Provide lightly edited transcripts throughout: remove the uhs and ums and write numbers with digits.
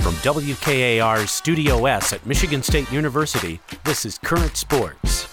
From WKAR's Studio S at Michigan State University, this is Current Sports.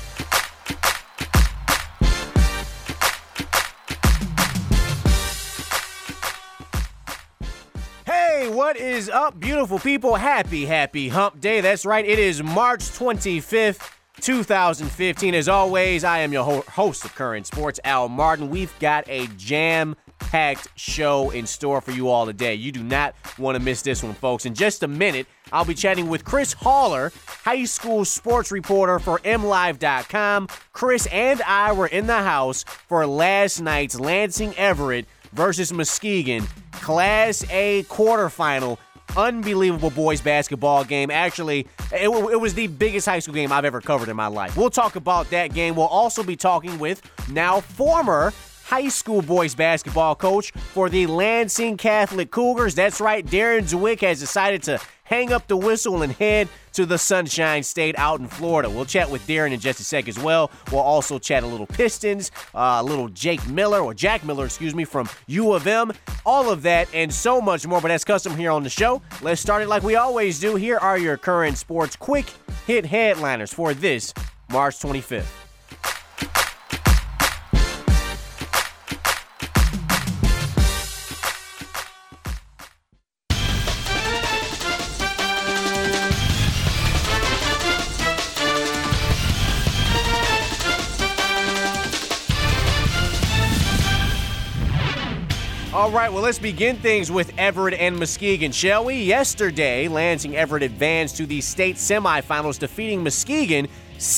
Hey, what is up, beautiful people? Happy hump day. That's right, it is March 25th, 2015. As always, I am your host of Current Sports, Al Martin. We've got a jam-packed show in store for you all today. You do not want to miss this one, folks. In just a minute, I'll be chatting with Chris Haller, high school sports reporter for MLive.com. Chris and I were in the house for last night's Lansing Everett versus Muskegon Class A quarterfinal. Unbelievable boys basketball game. Actually, it was the biggest high school game I've ever covered in my life. We'll talk about that game. We'll also be talking with now former high school boys basketball coach for the Lansing Catholic Cougars. That's right, Darren Zwick has decided to hang up the whistle and head to the Sunshine State out in Florida. We'll chat with Darren in just a sec as well. We'll also chat a little Pistons, a little Jack Miller, from U of M. All of that and so much more, but that's custom here on the show. Let's start it like we always do. Here are your Current Sports quick hit headliners for this March 25th. All right, well, let's begin things with Everett and Muskegon, shall we? Yesterday, Lansing Everett advanced to the state semifinals, defeating Muskegon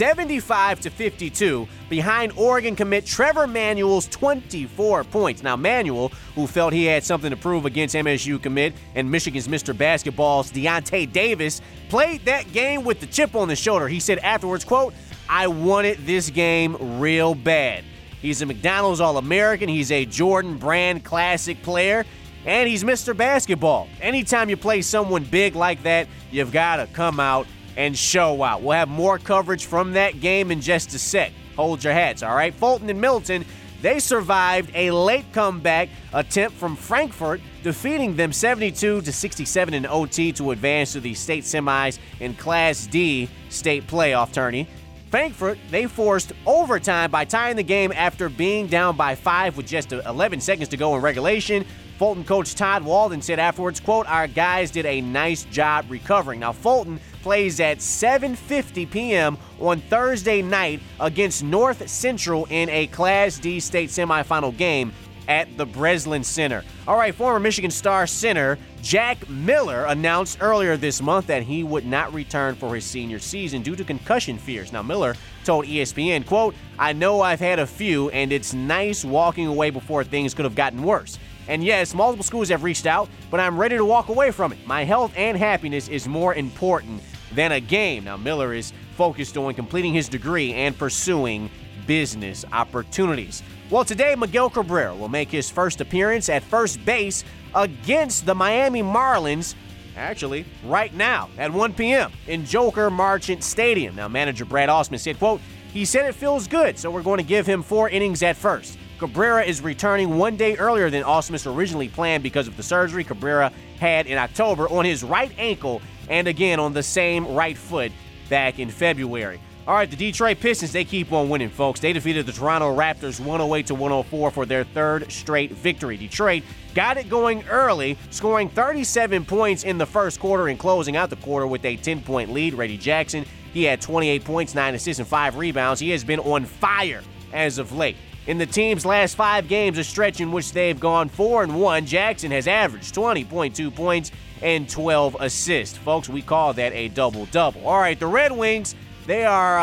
75-52 behind Oregon commit Trevor Manuel's 24 points. Now, Manuel, who felt he had something to prove against MSU commit and Michigan's Mr. Basketball's Deontay Davis, played that game with the chip on his shoulder. He said afterwards, quote, "I wanted this game real bad." He's a McDonald's All-American, he's a Jordan Brand Classic player, and he's Mr. Basketball. Anytime you play someone big like that, you've got to come out and show out. We'll have more coverage from that game in just a sec. Hold your hats, all right? Fulton and Milton, they survived a late comeback attempt from Frankfort, defeating them 72-67 in OT to advance to the state semis in Class D state playoff tourney. Frankfort, they forced overtime by tying the game after being down by 5 with just 11 seconds to go in regulation. Fulton coach Todd Walden said afterwards, quote, "Our guys did a nice job recovering." Now, Fulton plays at 7:50 p.m. on Thursday night against North Central in a Class D state semifinal game at the Breslin Center. All right, former Michigan Star center Jack Miller announced earlier this month that he would not return for his senior season due to concussion fears. Now, Miller told ESPN, quote, "I know I've had a few, and it's nice walking away before things could have gotten worse. And yes, multiple schools have reached out, but I'm ready to walk away from it. My health and happiness is more important than a game." Now, Miller is focused on completing his degree and pursuing business opportunities. Well, today, Miguel Cabrera will make his first appearance at first base against the Miami Marlins, actually, right now at 1 p.m. in Joker Marchant Stadium. Now, manager Brad Ausmus said, quote, "He said it feels good, so we're going to give him 4 innings at first." Cabrera is returning 1 day earlier than Ausmus originally planned because of the surgery Cabrera had in October on his right ankle and again on the same right foot back in February. All right, the Detroit Pistons, they keep on winning, folks. They defeated the Toronto Raptors 108-104 for their third straight victory. Detroit got it going early, scoring 37 points in the first quarter and closing out the quarter with a 10-point lead. Reggie Jackson, he had 28 points, 9 assists, and 5 rebounds. He has been on fire as of late. In the team's last 5 games, a stretch in which they've gone 4-1, Jackson has averaged 20.2 points and 12 assists. Folks, we call that a double-double. All right, the Red Wings, they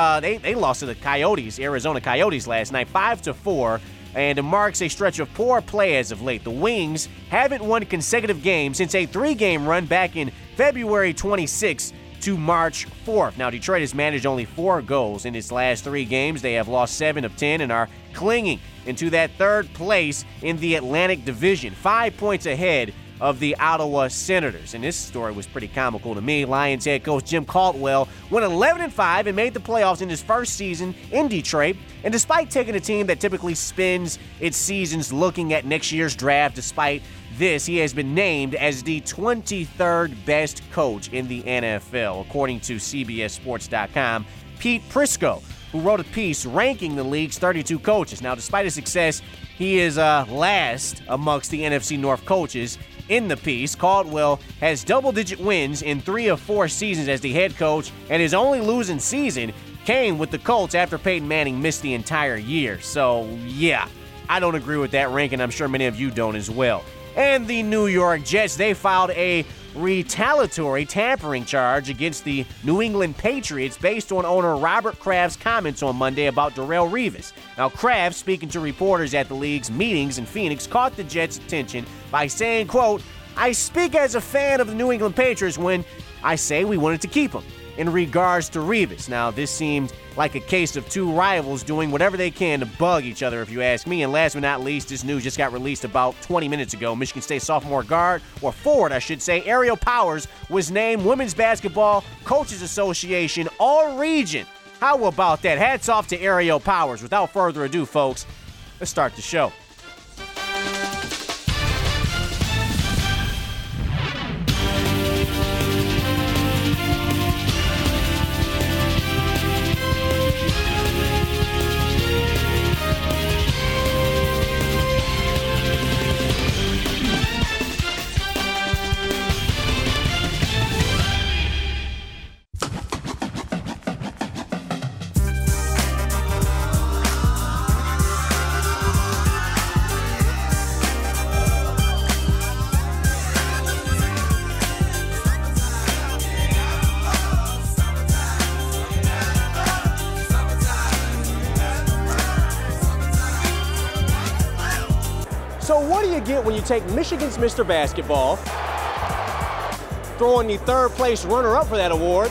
lost to the Coyotes, Arizona Coyotes last night, 5-4, and it marks a stretch of poor play as of late. The Wings haven't won consecutive games since a 3-game run back in February 26th to March 4th. Now, Detroit has managed only 4 goals in its last 3 games. They have lost 7 of 10 and are clinging into that third place in the Atlantic Division, 5 points ahead of the Ottawa Senators. And this story was pretty comical to me. Lions head coach Jim Caldwell went 11-5 and made the playoffs in his first season in Detroit. And despite taking a team that typically spends its seasons looking at next year's draft, despite this, he has been named as the 23rd best coach in the NFL, according to CBSSports.com. Pete Prisco, who wrote a piece ranking the league's 32 coaches. Now, despite his success, he is last amongst the NFC North coaches. In the piece, Caldwell has double-digit wins in 3 of 4 seasons as the head coach, and his only losing season came with the Colts after Peyton Manning missed the entire year. So, yeah, I don't agree with that ranking. I'm sure many of you don't as well. And the New York Jets, they filed a retaliatory tampering charge against the New England Patriots based on owner Robert Kraft's comments on Monday about Darrelle Revis. Now, Kraft, speaking to reporters at the league's meetings in Phoenix, caught the Jets' attention by saying, quote, "I speak as a fan of the New England Patriots when I say we wanted to keep him," in regards to Revis. Now, this seemed like a case of two rivals doing whatever they can to bug each other, if you ask me. And last but not least, this news just got released about 20 minutes ago. Michigan State sophomore guard, or forward, I should say, Ariel Powers was named Women's Basketball Coaches Association All-Region. How about that? Hats off to Ariel Powers. Without further ado, folks, let's start the show. So what do you get when you take Michigan's Mr. Basketball, throwing the third place runner-up for that award,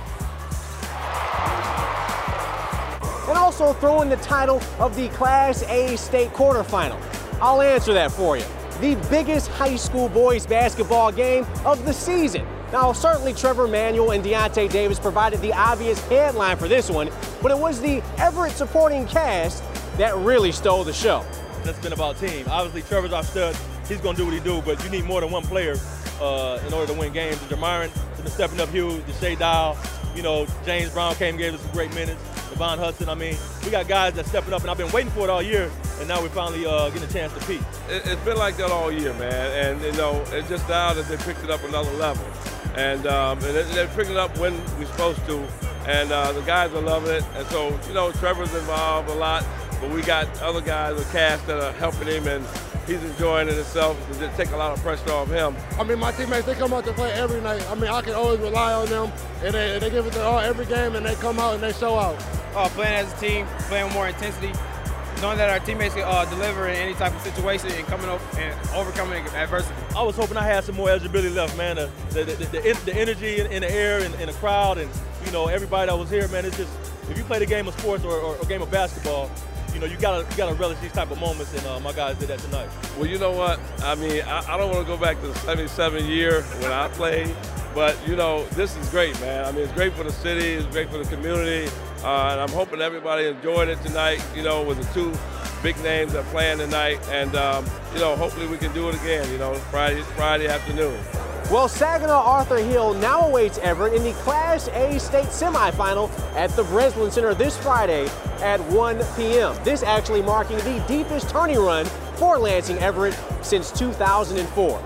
and also throwing the title of the Class A state quarterfinal? I'll answer that for you. The biggest high school boys basketball game of the season. Now, certainly Trevor Manuel and Deontay Davis provided the obvious headline for this one, but it was the Everett supporting cast that really stole the show. It's been about team. Obviously, Trevor's our stud. He's going to do what he do, but you need more than one player in order to win games. Jermiron has been stepping up huge. Deshae Dial, James Brown came and gave us some great minutes. Devon Hudson, we got guys that's stepping up, and I've been waiting for it all year, and now we're finally getting a chance to peak. It's been like that all year, man, and, it's just now that they picked it up another level. And they're picking it up when we're supposed to, and the guys are loving it. And so, Trevor's involved a lot. But we got other guys, a cast that are helping him, and he's enjoying it himself. It take a lot of pressure off him. My teammates, they come out to play every night. I can always rely on them, and they give it their all every game, and they come out and they show out. Playing as a team, playing with more intensity, knowing that our teammates can deliver in any type of situation and coming up and overcoming adversity. I was hoping I had some more eligibility left, man. The energy in the air and in the crowd, and everybody that was here, man. It's just, if you play the game of sports or a game of basketball, you gotta relish these type of moments, and my guys did that tonight. Well, you know what? I don't want to go back to the 77 year when I played, but this is great, man. It's great for the city, it's great for the community, and I'm hoping everybody enjoyed it tonight. With the two big names that are playing tonight, and hopefully we can do it again. Friday afternoon. Well, Saginaw Arthur Hill now awaits Everett in the Class A state semifinal at the Breslin Center this Friday at 1 p.m. This actually marking the deepest tourney run for Lansing Everett since 2004.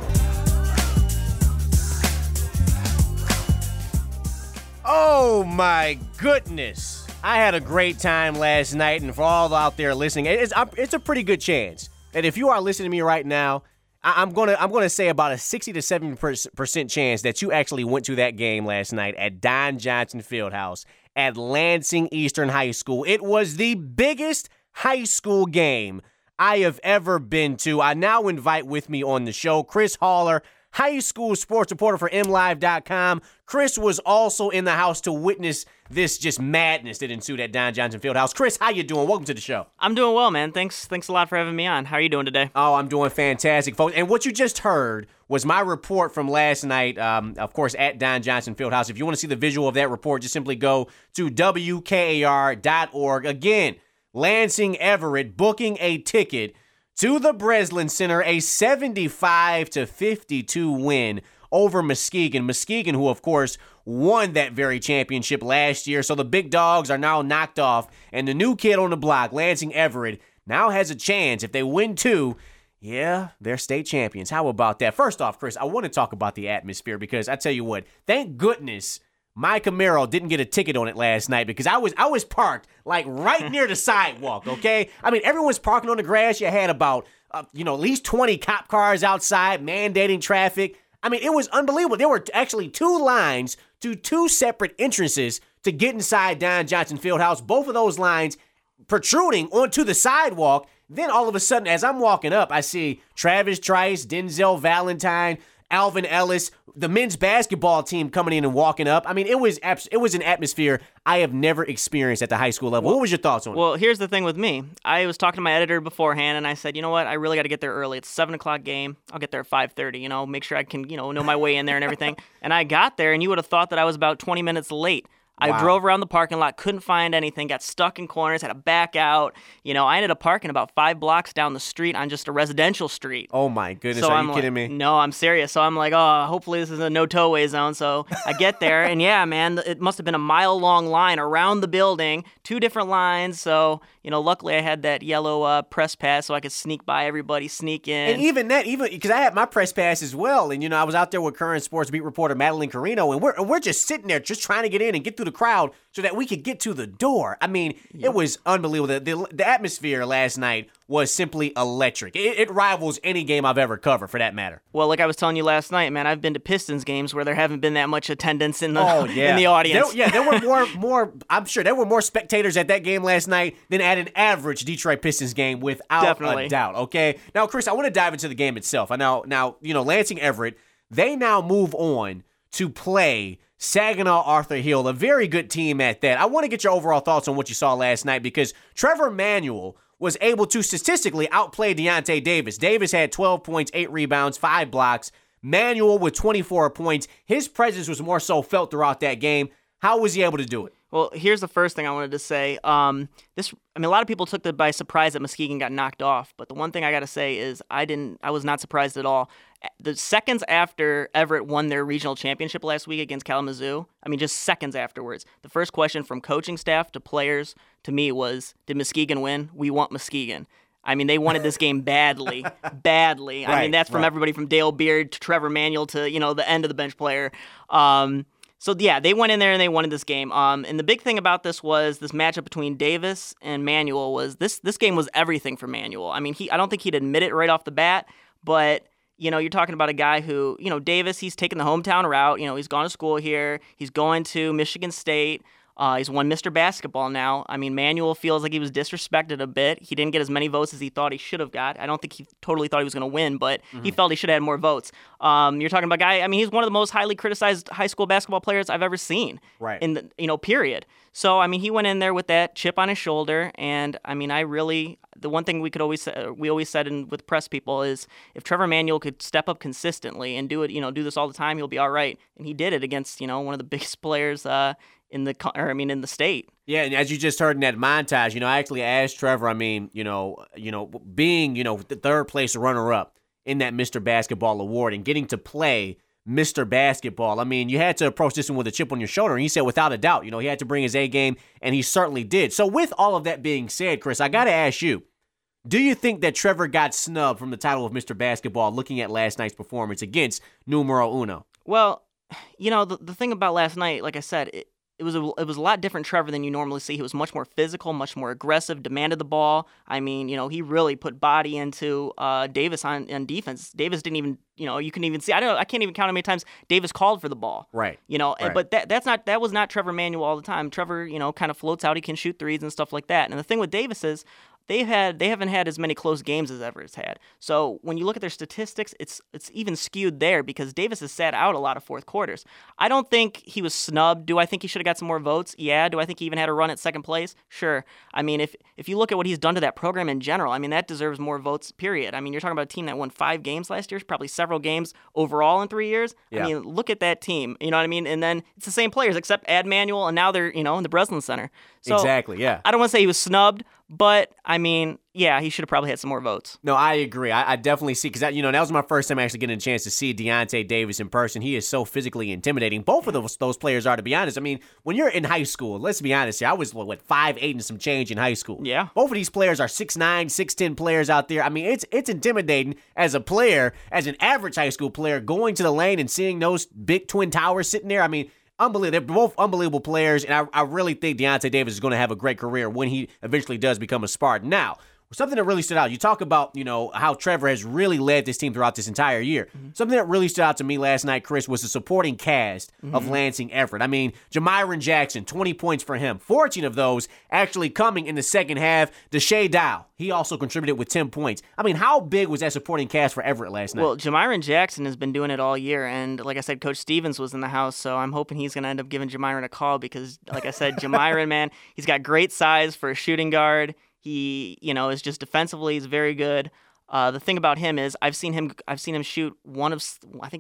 Oh my goodness. I had a great time last night, and for all out there listening, it's a pretty good chance that if you are listening to me right now, I'm gonna say about a 60 to 70% chance that you actually went to that game last night at Don Johnson Fieldhouse at Lansing Eastern High School. It was the biggest high school game I have ever been to. I now invite with me on the show Chris Haller, high school sports reporter for MLive.com. Chris was also in the house to witness this just madness that ensued at Don Johnson Fieldhouse. Chris, how you doing? Welcome to the show. I'm doing well, man. Thanks a lot for having me on. How are you doing today? Oh, I'm doing fantastic, folks. And what you just heard was my report from last night, of course, at Don Johnson Fieldhouse. If you want to see the visual of that report, just simply go to WKAR.org. Again, Lansing Everett booking a ticket to the Breslin Center, a 75-52 win over Muskegon. Muskegon, who, of course, won that very championship last year. So the big dogs are now knocked off. And the new kid on the block, Lansing Everett, now has a chance. If they win 2, yeah, they're state champions. How about that? First off, Chris, I want to talk about the atmosphere because I tell you what, thank goodness my Camaro didn't get a ticket on it last night because I was parked like right near the sidewalk, okay? I mean, everyone's parking on the grass. You had about, at least 20 cop cars outside mandating traffic. I mean, it was unbelievable. There were actually 2 lines to 2 separate entrances to get inside Don Johnson Fieldhouse. Both of those lines protruding onto the sidewalk. Then all of a sudden, as I'm walking up, I see Travis Trice, Denzel Valentine, Alvin Ellis, the men's basketball team coming in and walking up. I mean, it was an atmosphere I have never experienced at the high school level. What was your thoughts on it? Well, here's the thing with me. I was talking to my editor beforehand, and I said, you know what? I really got to get there early. It's a 7 o'clock game. I'll get there at 5:30, make sure I can, know my way in there and everything. And I got there, and you would have thought that I was about 20 minutes late. I drove around the parking lot, couldn't find anything, got stuck in corners, had to back out. I ended up parking about 5 blocks down the street on just a residential street. Oh, my goodness. So Are you kidding me? No, I'm serious. So I'm like, oh, hopefully this is a no-towaway zone. So I get there, and yeah, man, it must have been a mile-long line around the building, 2 different lines. So, luckily I had that yellow press pass so I could sneak by everybody, sneak in. And even because I had my press pass as well. And, I was out there with current sports beat reporter Madeline Carino, and we're just sitting there just trying to get in and get through the crowd so that we could get to the door. I mean, It was unbelievable. The atmosphere last night was simply electric. It rivals any game I've ever covered, for that matter. Well, like I was telling you last night, man, I've been to Pistons games where there haven't been that much attendance in the in the audience. There were more. I'm sure there were more spectators at that game last night than at an average Detroit Pistons game, without a doubt. Okay, now Chris, I want to dive into the game itself. Now, Lansing Everett, they now move on to play Saginaw Arthur Hill, a very good team at that. I want to get your overall thoughts on what you saw last night because Trevor Manuel was able to statistically outplay Deontay Davis. Davis had 12 points, 8 rebounds, 5 blocks. Manuel with 24 points. His presence was more so felt throughout that game. How was he able to do it? Well, here's the first thing I wanted to say. A lot of people took it by surprise that Muskegon got knocked off, but the one thing I got to say is I was not surprised at all. The seconds after Everett won their regional championship last week against Kalamazoo, just seconds afterwards, the first question from coaching staff to players to me was, did Muskegon win? We want Muskegon. They wanted this game badly, badly. That's from everybody from Dale Beard to Trevor Manuel to, the end of the bench player. So, yeah, they went in there and they wanted this game. And the big thing about this was this matchup between Davis and Manuel was this game was everything for Manuel. I don't think he'd admit it right off the bat, but, you're talking about a guy who, Davis, he's taken the hometown route. He's gone to school here. He's going to Michigan State. He's won Mr. Basketball now. Manuel feels like he was disrespected a bit. He didn't get as many votes as he thought he should have got. I don't think he totally thought he was going to win, but he felt he should have had more votes. You're talking about a guy, he's one of the most highly criticized high school basketball players I've ever seen. Right. In the, period. So, he went in there with that chip on his shoulder, and, the one thing we always said with press people is if Trevor Manuel could step up consistently and do it, do this all the time, he'll be all right. And he did it against, one of the biggest players in the state. Yeah, and as you just heard in that montage, I actually asked Trevor, being, the third place runner-up in that Mr. Basketball award and getting to play Mr. Basketball. You had to approach this one with a chip on your shoulder, and he said without a doubt, he had to bring his A game, and he certainly did. So with all of that being said, Chris, I got to ask you, do you think that Trevor got snubbed from the title of Mr. Basketball looking at last night's performance against numero uno? Well, the thing about last night, like I said, it was a lot different Trevor than you normally see. He was much more physical, much more aggressive, demanded the ball. He really put body into Davis on defense. Davis didn't even, you can even see. I can't even count how many times Davis called for the ball. Right. Right. But that was not Trevor Manuel all the time. Trevor, kind of floats out. He can shoot threes and stuff like that. And the thing with Davis is, they haven't had as many close games as Everett's had. So when you look at their statistics, it's even skewed there because Davis has sat out a lot of fourth quarters. I don't think he was snubbed. Do I think he should have got some more votes? Yeah. Do I think he even had a run at second place? Sure. If you look at what he's done to that program in general, that deserves more votes, period. You're talking about a team that won 5 games last year, probably several games overall in 3 years. Yeah. Look at that team. You know what I mean? And then it's the same players except add Manuel, and now they're, in the Breslin Center. So exactly, yeah. I don't want to say he was snubbed, But, I mean, yeah, he should have probably had some more votes. No, I agree. I definitely see, because that was my first time actually getting a chance to see Deontay Davis in person. He is so physically intimidating. Both of those players are, to be honest. I mean, when you're in high school, let's be honest here, I was, 5'8" and some change in high school. Yeah. Both of these players are 6'9", 6'10" players out there. I mean, it's intimidating as a player, as an average high school player, going to the lane and seeing those big twin towers sitting there. I mean, unbelievable. They're both unbelievable players, and I really think Deontay Davis is going to have a great career when he eventually does become a Spartan. Now, something that really stood out, you talk about, how Trevor has really led this team throughout this entire year. Mm-hmm. Something that really stood out to me last night, Chris, was the supporting cast of Lansing Everett. I mean, Jamyron Jackson, 20 points for him. 14 of those actually coming in the second half. Deshae Dow, he also contributed with 10 points. I mean, how big was that supporting cast for Everett last night? Well, Jamyron Jackson has been doing it all year, and like I said, Coach Stevens was in the house, so I'm hoping he's going to end up giving Jamyron a call because, like I said, Jamyron, man, he's got great size for a shooting guard. He, is just defensively, he's very good. The thing about him is I've seen him shoot one of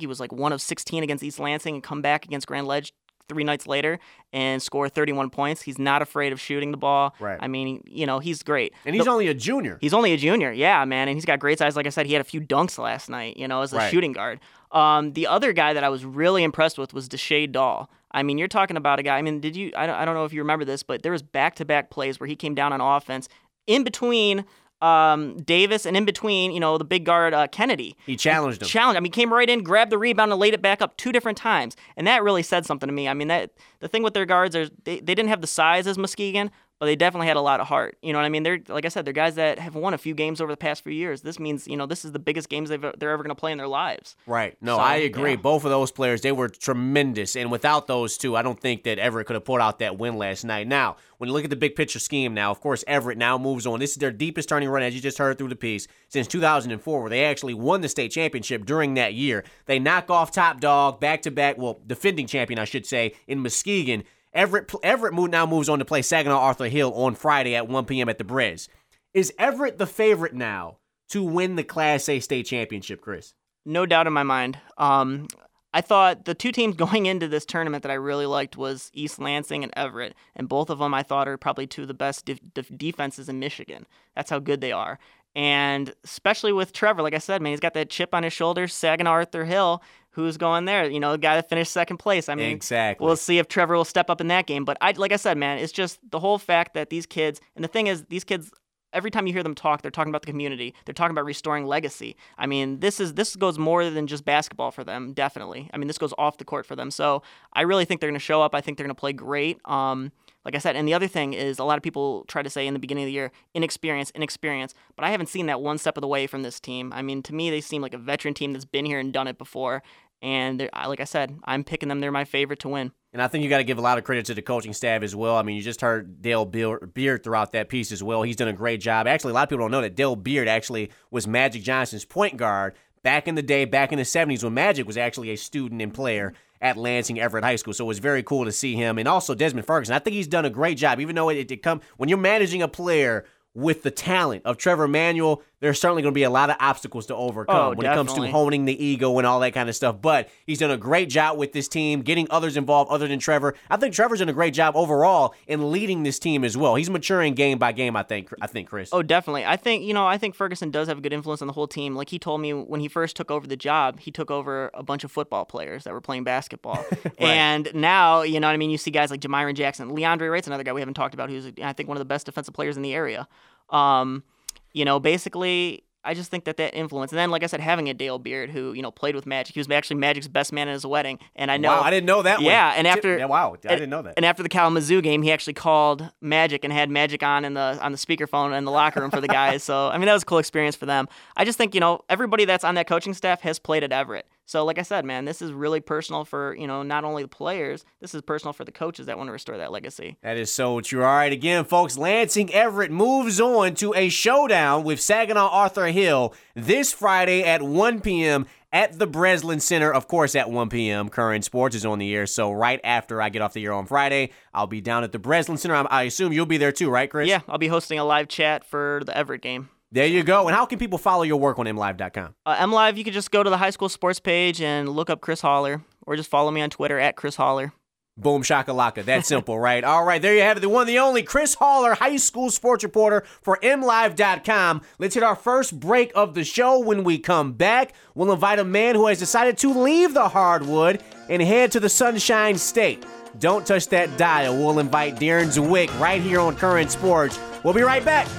16 against East Lansing and come back against Grand Ledge 3 nights later and score 31 points. He's not afraid of shooting the ball. Right. I mean, he's great. And he's only a junior. He's only a junior, yeah, man. And he's got great size. Like I said, he had a few dunks last night, as a shooting guard. The other guy that I was really impressed with was Deshae Dahl. I mean, you're talking about a guy. I mean, I don't know if you remember this, but there was back-to-back plays where he came down on offense in between Davis and in between, the big guard Kennedy. He challenged him. I mean, came right in, grabbed the rebound, and laid it back up 2 different times. And that really said something to me. I mean, the thing with their guards is they didn't have the size as Muskegon, but they definitely had a lot of heart. You know what I mean? They're, like I said, they're guys that have won a few games over the past few years. This means, this is the biggest games they're ever going to play in their lives. Right. No, So, I agree. yeah. Both of those players, they were tremendous. And without those two, I don't think that Everett could have pulled out that win last night. Now, when you look at the big picture scheme now, of course, Everett now moves on. This is their deepest turning run, as you just heard through the piece, since 2004, where they actually won the state championship during that year. They knock off top dog, back-to-back, defending champion, I should say, in Muskegon. Everett now moves on to play Saginaw Arthur Hill on Friday at 1 p.m. at the Brez. Is Everett the favorite now to win the Class A state championship, Chris? No doubt in my mind. I thought the 2 teams going into this tournament that I really liked was East Lansing and Everett, and both of them I thought are probably 2 of the best defenses in Michigan. That's how good they are. And especially with Trevor, like I said, man, he's got that chip on his shoulder, Saginaw Arthur Hill, who's going there, the guy that finished second place. I mean, exactly. We'll see if Trevor will step up in that game. But like I said, man, it's just the whole fact that these kids, and the thing is, these kids, every time you hear them talk, they're talking about the community. They're talking about restoring legacy. I mean, this goes more than just basketball for them, definitely. I mean, this goes off the court for them. So I really think they're going to show up. I think they're going to play great. Like I said, and the other thing is a lot of people try to say in the beginning of the year, inexperience, but I haven't seen that one step of the way from this team. I mean, to me, they seem like a veteran team that's been here and done it before. And like I said, I'm picking them. They're my favorite to win. And I think you got to give a lot of credit to the coaching staff as well. I mean, you just heard Dale Beard throughout that piece as well. He's done a great job. Actually, a lot of people don't know that Dale Beard actually was Magic Johnson's point guard back in the day, back in the 70s, when Magic was actually a student and player at Lansing Everett High School. So it was very cool to see him. And also Desmond Ferguson. I think he's done a great job, even though when you're managing a player with the talent of Trevor Manuel, there's certainly going to be a lot of obstacles to overcome when it comes to honing the ego and all that kind of stuff. But he's done a great job with this team, getting others involved other than Trevor. I think Trevor's done a great job overall in leading this team as well. He's maturing game by game, I think, Chris. Oh, definitely. I think Ferguson does have a good influence on the whole team. Like he told me when he first took over the job, he took over a bunch of football players that were playing basketball. Right. And now, you know what I mean, you see guys like Jamyron Jackson. Leandre Wright's another guy we haven't talked about who's, I think, one of the best defensive players in the area. Basically, I just think that influence. And then, like I said, having a Dale Beard who, played with Magic. He was actually Magic's best man at his wedding. And I know. Wow, I didn't know that one. Yeah, and after. Yeah, wow, I didn't know that. And after the Kalamazoo game, he actually called Magic and had Magic on the speakerphone in the locker room for the guys. So, I mean, that was a cool experience for them. I just think, everybody that's on that coaching staff has played at Everett. So, like I said, man, this is really personal for, not only the players, this is personal for the coaches that want to restore that legacy. That is so true. All right, again, folks, Lansing Everett moves on to a showdown with Saginaw Arthur Hill this Friday at 1 p.m. at the Breslin Center. Of course, at 1 p.m., Current Sports is on the air. So right after I get off the air on Friday, I'll be down at the Breslin Center. I assume you'll be there too, right, Chris? Yeah, I'll be hosting a live chat for the Everett game. There you go. And how can people follow your work on MLive.com? MLive, you can just go to the high school sports page and look up Chris Holler, or just follow me on Twitter at Chris Holler. Boom shakalaka. That's simple, right? All right, there you have it. The one, the only Chris Haller, high school sports reporter for MLive.com. Let's hit our first break of the show. When we come back, we'll invite a man who has decided to leave the hardwood and head to the Sunshine State. Don't touch that dial. We'll invite Darren Zwick right here on Current Sports. We'll be right back.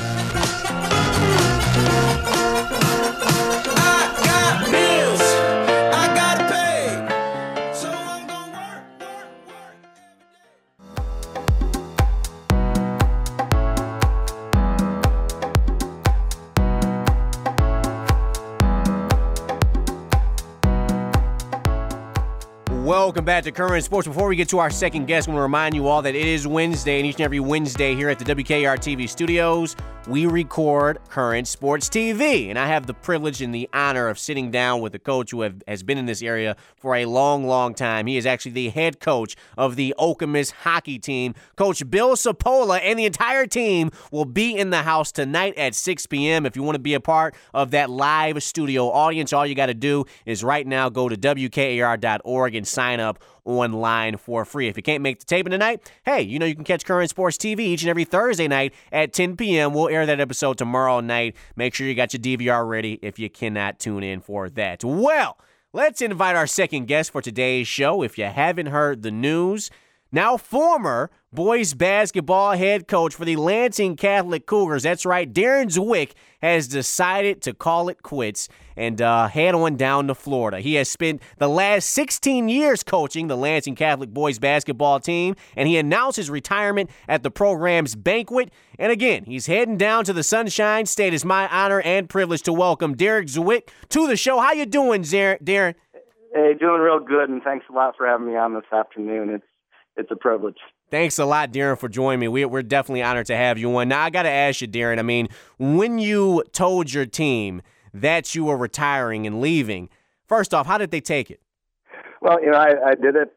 Welcome back to Current Sports. Before we get to our second guest, I want to remind you all that it is Wednesday, and each and every Wednesday here at the WKR TV studios, we record Current Sports TV. And I have the privilege and the honor of sitting down with a coach who has been in this area for a long, long time. He is actually the head coach of the Okemos hockey team. Coach Bill Sapola and the entire team will be in the house tonight at 6 p.m. If you want to be a part of that live studio audience, all you got to do is right now go to WKAR.org and sign up online for free. If you can't make the taping tonight, hey, you can catch Current Sports TV each and every Thursday night at 10 p.m. We'll air that episode tomorrow night. Make sure you got your DVR ready if you cannot tune in for that. Well, let's invite our second guest for today's show. If you haven't heard the news, now former boys basketball head coach for the Lansing Catholic Cougars, that's right, Darren Zwick, has decided to call it quits and head on down to Florida. He has spent the last 16 years coaching the Lansing Catholic boys basketball team, and he announced his retirement at the program's banquet. And again, he's heading down to the Sunshine State. It's my honor and privilege to welcome Derek Zwick to the show. How you doing, Darren? Hey, doing real good, and thanks a lot for having me on this afternoon. It's a privilege. Thanks a lot, Darren, for joining me. We're definitely honored to have you on. Now, I got to ask you, Darren, I mean, when you told your team that you were retiring and leaving, first off, how did they take it? Well, I did it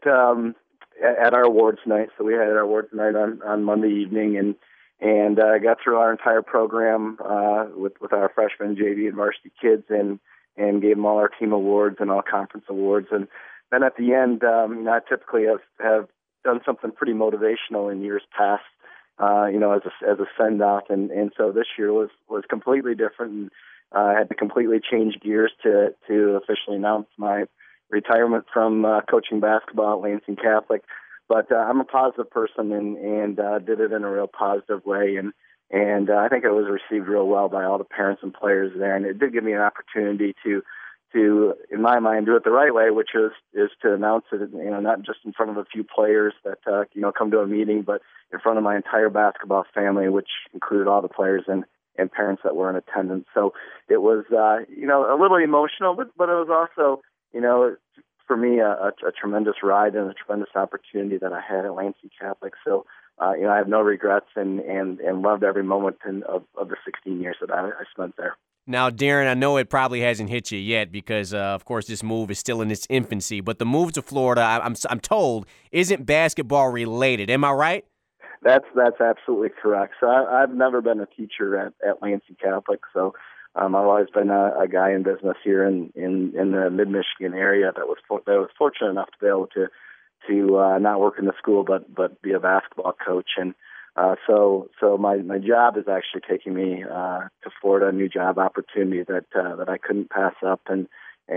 at our awards night. So we had our awards night on Monday evening, and got through our entire program with our freshman, JV, and varsity kids, and gave them all our team awards and all conference awards. And then at the end, I typically have done something pretty motivational in years past, as a send off, and so this year was completely different, and I had to completely change gears to officially announce my retirement from coaching basketball at Lansing Catholic. But I'm a positive person, and did it in a real positive way, and I think it was received real well by all the parents and players there, and it did give me an opportunity to, in my mind, do it the right way, which is to announce it, not just in front of a few players that, come to a meeting, but in front of my entire basketball family, which included all the players and parents that were in attendance. So it was, a little emotional, but it was also, for me, a tremendous ride and a tremendous opportunity that I had at Lansing Catholic. So, I have no regrets and loved every moment of the 16 years that I spent there. Now, Darren, I know it probably hasn't hit you yet because, of course, this move is still in its infancy. But the move to Florida, I'm told, isn't basketball related. Am I right? That's absolutely correct. So I've never been a teacher at Lansing Catholic. So I've always been a guy in business here in the Mid-Michigan area that was fortunate enough to be able to not work in the school but be a basketball coach. And so my job is actually taking me to Florida, a new job opportunity that I couldn't pass up, and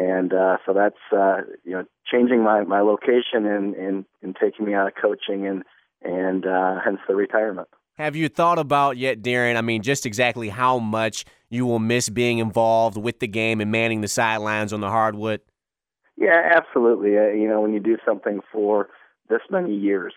so that's changing my location and taking me out of coaching and hence the retirement. Have you thought about yet, Darren, I mean, just exactly how much you will miss being involved with the game and manning the sidelines on the hardwood? Yeah, absolutely. When you do something for this many years,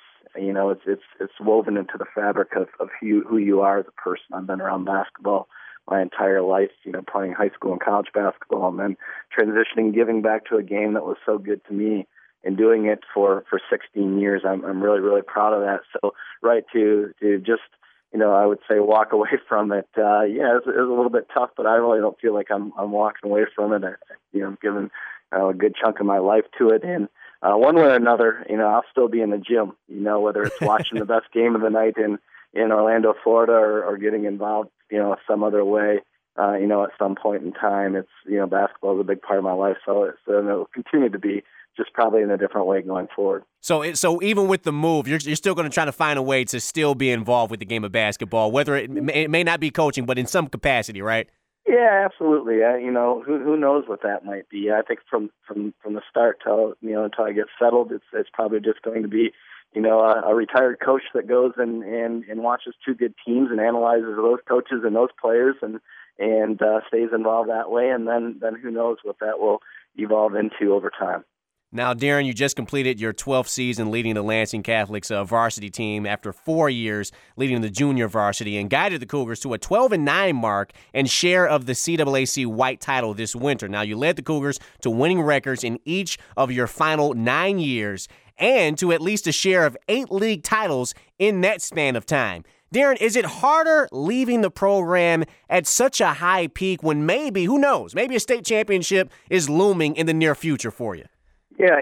it's woven into the fabric of who you are as a person. I've been around basketball my entire life, playing high school and college basketball, and then transitioning, giving back to a game that was so good to me, and doing it for 16 years. I'm really, really proud of that. So, right, to just, I would say walk away from it. It was a little bit tough, but I really don't feel like I'm walking away from it. I'm giving a good chunk of my life to it, and one way or another, I'll still be in the gym, whether it's watching the best game of the night in Orlando, Florida, or getting involved, some other way, at some point in time. It's, basketball is a big part of my life, so it will continue to be just probably in a different way going forward. So even with the move, you're still going to try to find a way to still be involved with the game of basketball, whether it may not be coaching, but in some capacity, right? Yeah, absolutely. Who knows what that might be? I think from the start till until I get settled, it's probably just going to be a retired coach that goes and watches two good teams and analyzes those coaches and those players and stays involved that way, and then who knows what that will evolve into over time. Now, Darren, you just completed your 12th season leading the Lansing Catholics varsity team after 4 years leading the junior varsity and guided the Cougars to a 12-9 mark and share of the CAAC White title this winter. Now, you led the Cougars to winning records in each of your final 9 years and to at least a share of 8 league titles in that span of time. Darren, is it harder leaving the program at such a high peak when maybe, who knows, maybe a state championship is looming in the near future for you? Yeah,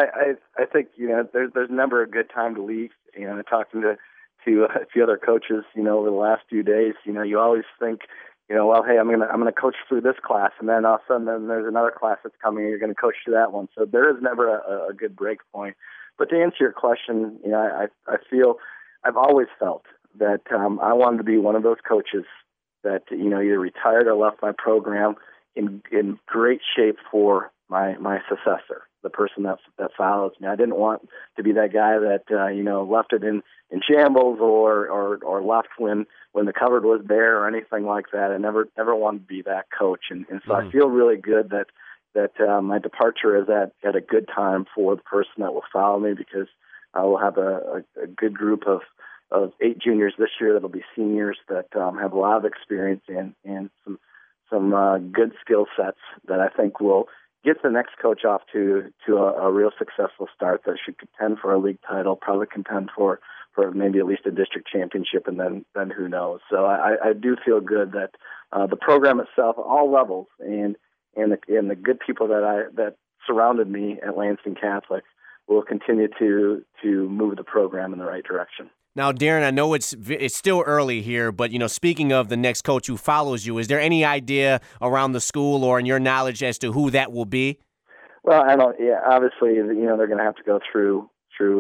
I think there's never a good time to leave. Talking to a few other coaches, over the last few days, you always think, well, hey, I'm gonna coach through this class, and then all of a sudden then there's another class that's coming, and you're going to coach through that one. So there is never a good break point. But to answer your question, I feel I've always felt that I wanted to be one of those coaches that either retired or left my program in great shape for my successor, the person that follows me. I didn't want to be that guy that left it in shambles or left when the cupboard was bare or anything like that. I never wanted to be that coach, and so I feel really good that my departure is at a good time for the person that will follow me, because I will have a good group of 8 juniors this year that'll be seniors that have a lot of experience and some good skill sets that I think will get the next coach off to a real successful start that should contend for a league title, probably contend for maybe at least a district championship, and then who knows. So I do feel good that the program itself, all levels, and the good people that surrounded me at Lansing Catholic will continue to move the program in the right direction. Now, Darren, I know it's still early here, but, speaking of the next coach who follows you, is there any idea around the school or in your knowledge as to who that will be? Well, I don't. Yeah, obviously, they're going to have to go through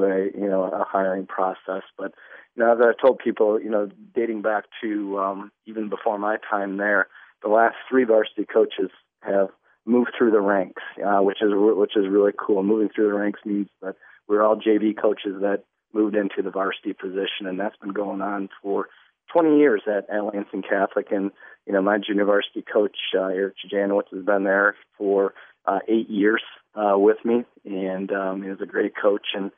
a hiring process. But as I've told people, dating back to even before my time there, the last 3 varsity coaches have moved through the ranks, which is really cool. Moving through the ranks means that we're all JV coaches that moved into the varsity position, and that's been going on for 20 years at Lansing Catholic. And my junior varsity coach Eric Janowitz has been there for 8 years with me, and he was a great coach. And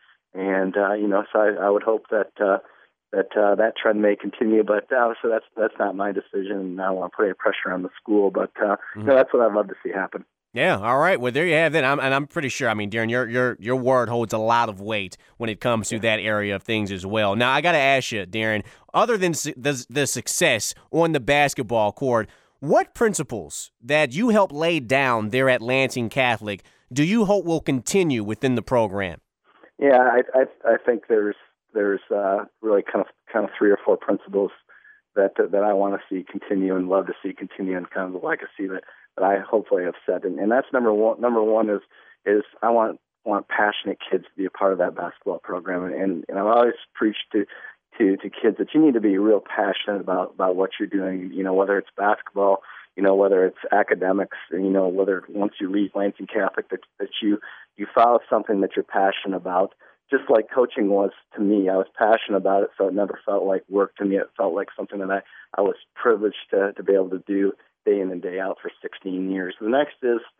so I would hope that trend may continue. But obviously that's not my decision, and I don't want to put any pressure on the school. But that's what I'd love to see happen. Yeah, all right. Well, there you have it. I'm pretty sure. I mean, Darren, your word holds a lot of weight when it comes to that area of things as well. Now, I got to ask you, Darren, other than the success on the basketball court, what principles that you helped lay down there at Lansing Catholic do you hope will continue within the program? Yeah, I think there's really kind of 3 or 4 principles that I want to see continue and love to see continue, and kind of the legacy that I hopefully have set. And that's number one. Number one is I want passionate kids to be a part of that basketball program. And I've always preached to kids that you need to be real passionate about what you're doing, whether it's basketball, whether it's academics, whether once you leave Lansing Catholic that you follow something that you're passionate about. Just like coaching was to me, I was passionate about it, so it never felt like work to me. It felt like something that I was privileged to be able to do day in and day out for 16 years. The next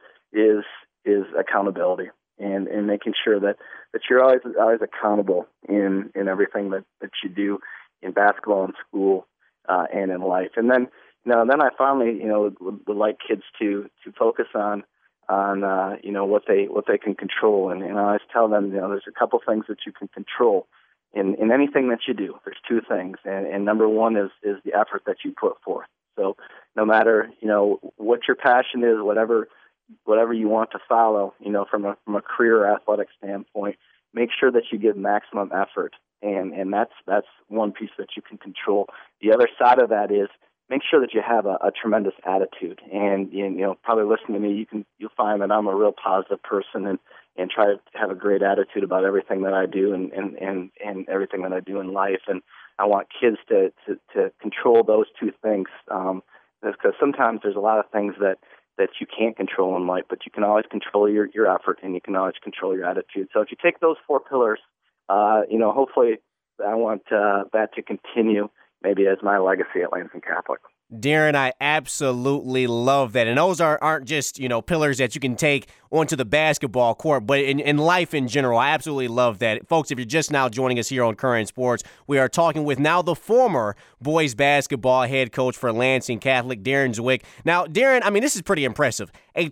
is accountability and making sure that you're always accountable in everything that you do in basketball, in school, and in life. And then I finally would like kids to focus on what they can control, and I always tell them there's a couple things that you can control in anything that you do. There's 2 things, and number one is the effort that you put forth. So no matter what your passion is, whatever you want to follow, from a career or athletic standpoint, make sure that you give maximum effort, and that's one piece that you can control. The other side of that is make sure that you have a tremendous attitude. And probably listening to me, you'll find that I'm a real positive person, and try to have a great attitude about everything that I do and everything that I do in life. And I want kids to control those two things, because sometimes there's a lot of things that you can't control in life, but you can always control your effort, and you can always control your attitude. So if you take those 4 pillars, hopefully I want that to continue maybe as my legacy at Lansing Catholic. Darren, I absolutely love that. And those aren't just, pillars that you can take onto the basketball court, but in life in general. I absolutely love that. Folks, if you're just now joining us here on Current Sports, we are talking with now the former boys basketball head coach for Lansing Catholic, Darren Zwick. Now, Darren, this is pretty impressive. A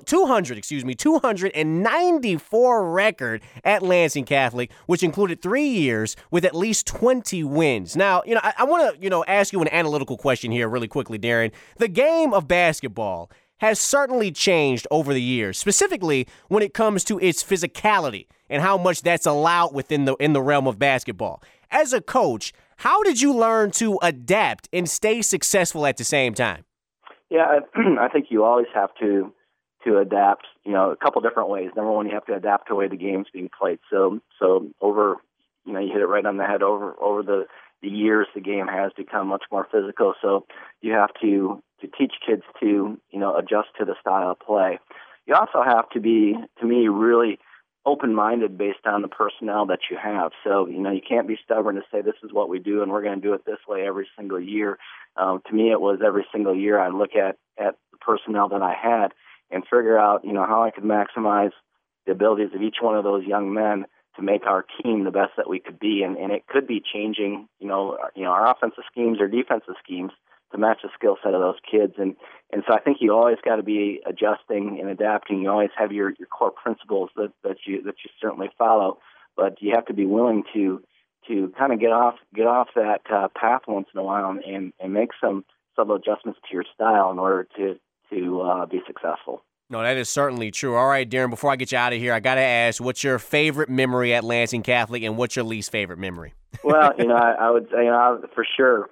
294 record at Lansing Catholic, which included 3 years with at least 20 wins. Now, I want to, ask you an analytical question here really quickly, Darren. The game of basketball has certainly changed over the years, specifically when it comes to its physicality and how much that's allowed within the realm of basketball. As a coach, how did you learn to adapt and stay successful at the same time? Yeah, I think you always have to adapt, a couple different ways. Number one, you have to adapt to the way the game's being played. So over, you hit it right on the head. Over the years, the game has become much more physical. So you have to teach kids to, adjust to the style of play. You also have to be, to me, really open-minded based on the personnel that you have. So, you can't be stubborn to say this is what we do and we're going to do it this way every single year. To me, it was every single year I look at the personnel that I had and figure out, how I could maximize the abilities of each one of those young men to make our team the best that we could be. And it could be changing, our offensive schemes or defensive schemes to match the skill set of those kids. And so I think you always got to be adjusting and adapting. You always have your core principles that you certainly follow, but you have to be willing to kind of get off that path once in a while and make some subtle adjustments to your style in order to be successful. No, that is certainly true. All right, Darren, before I get you out of here, I got to ask, what's your favorite memory at Lansing Catholic and what's your least favorite memory? Well, I would say, for sure,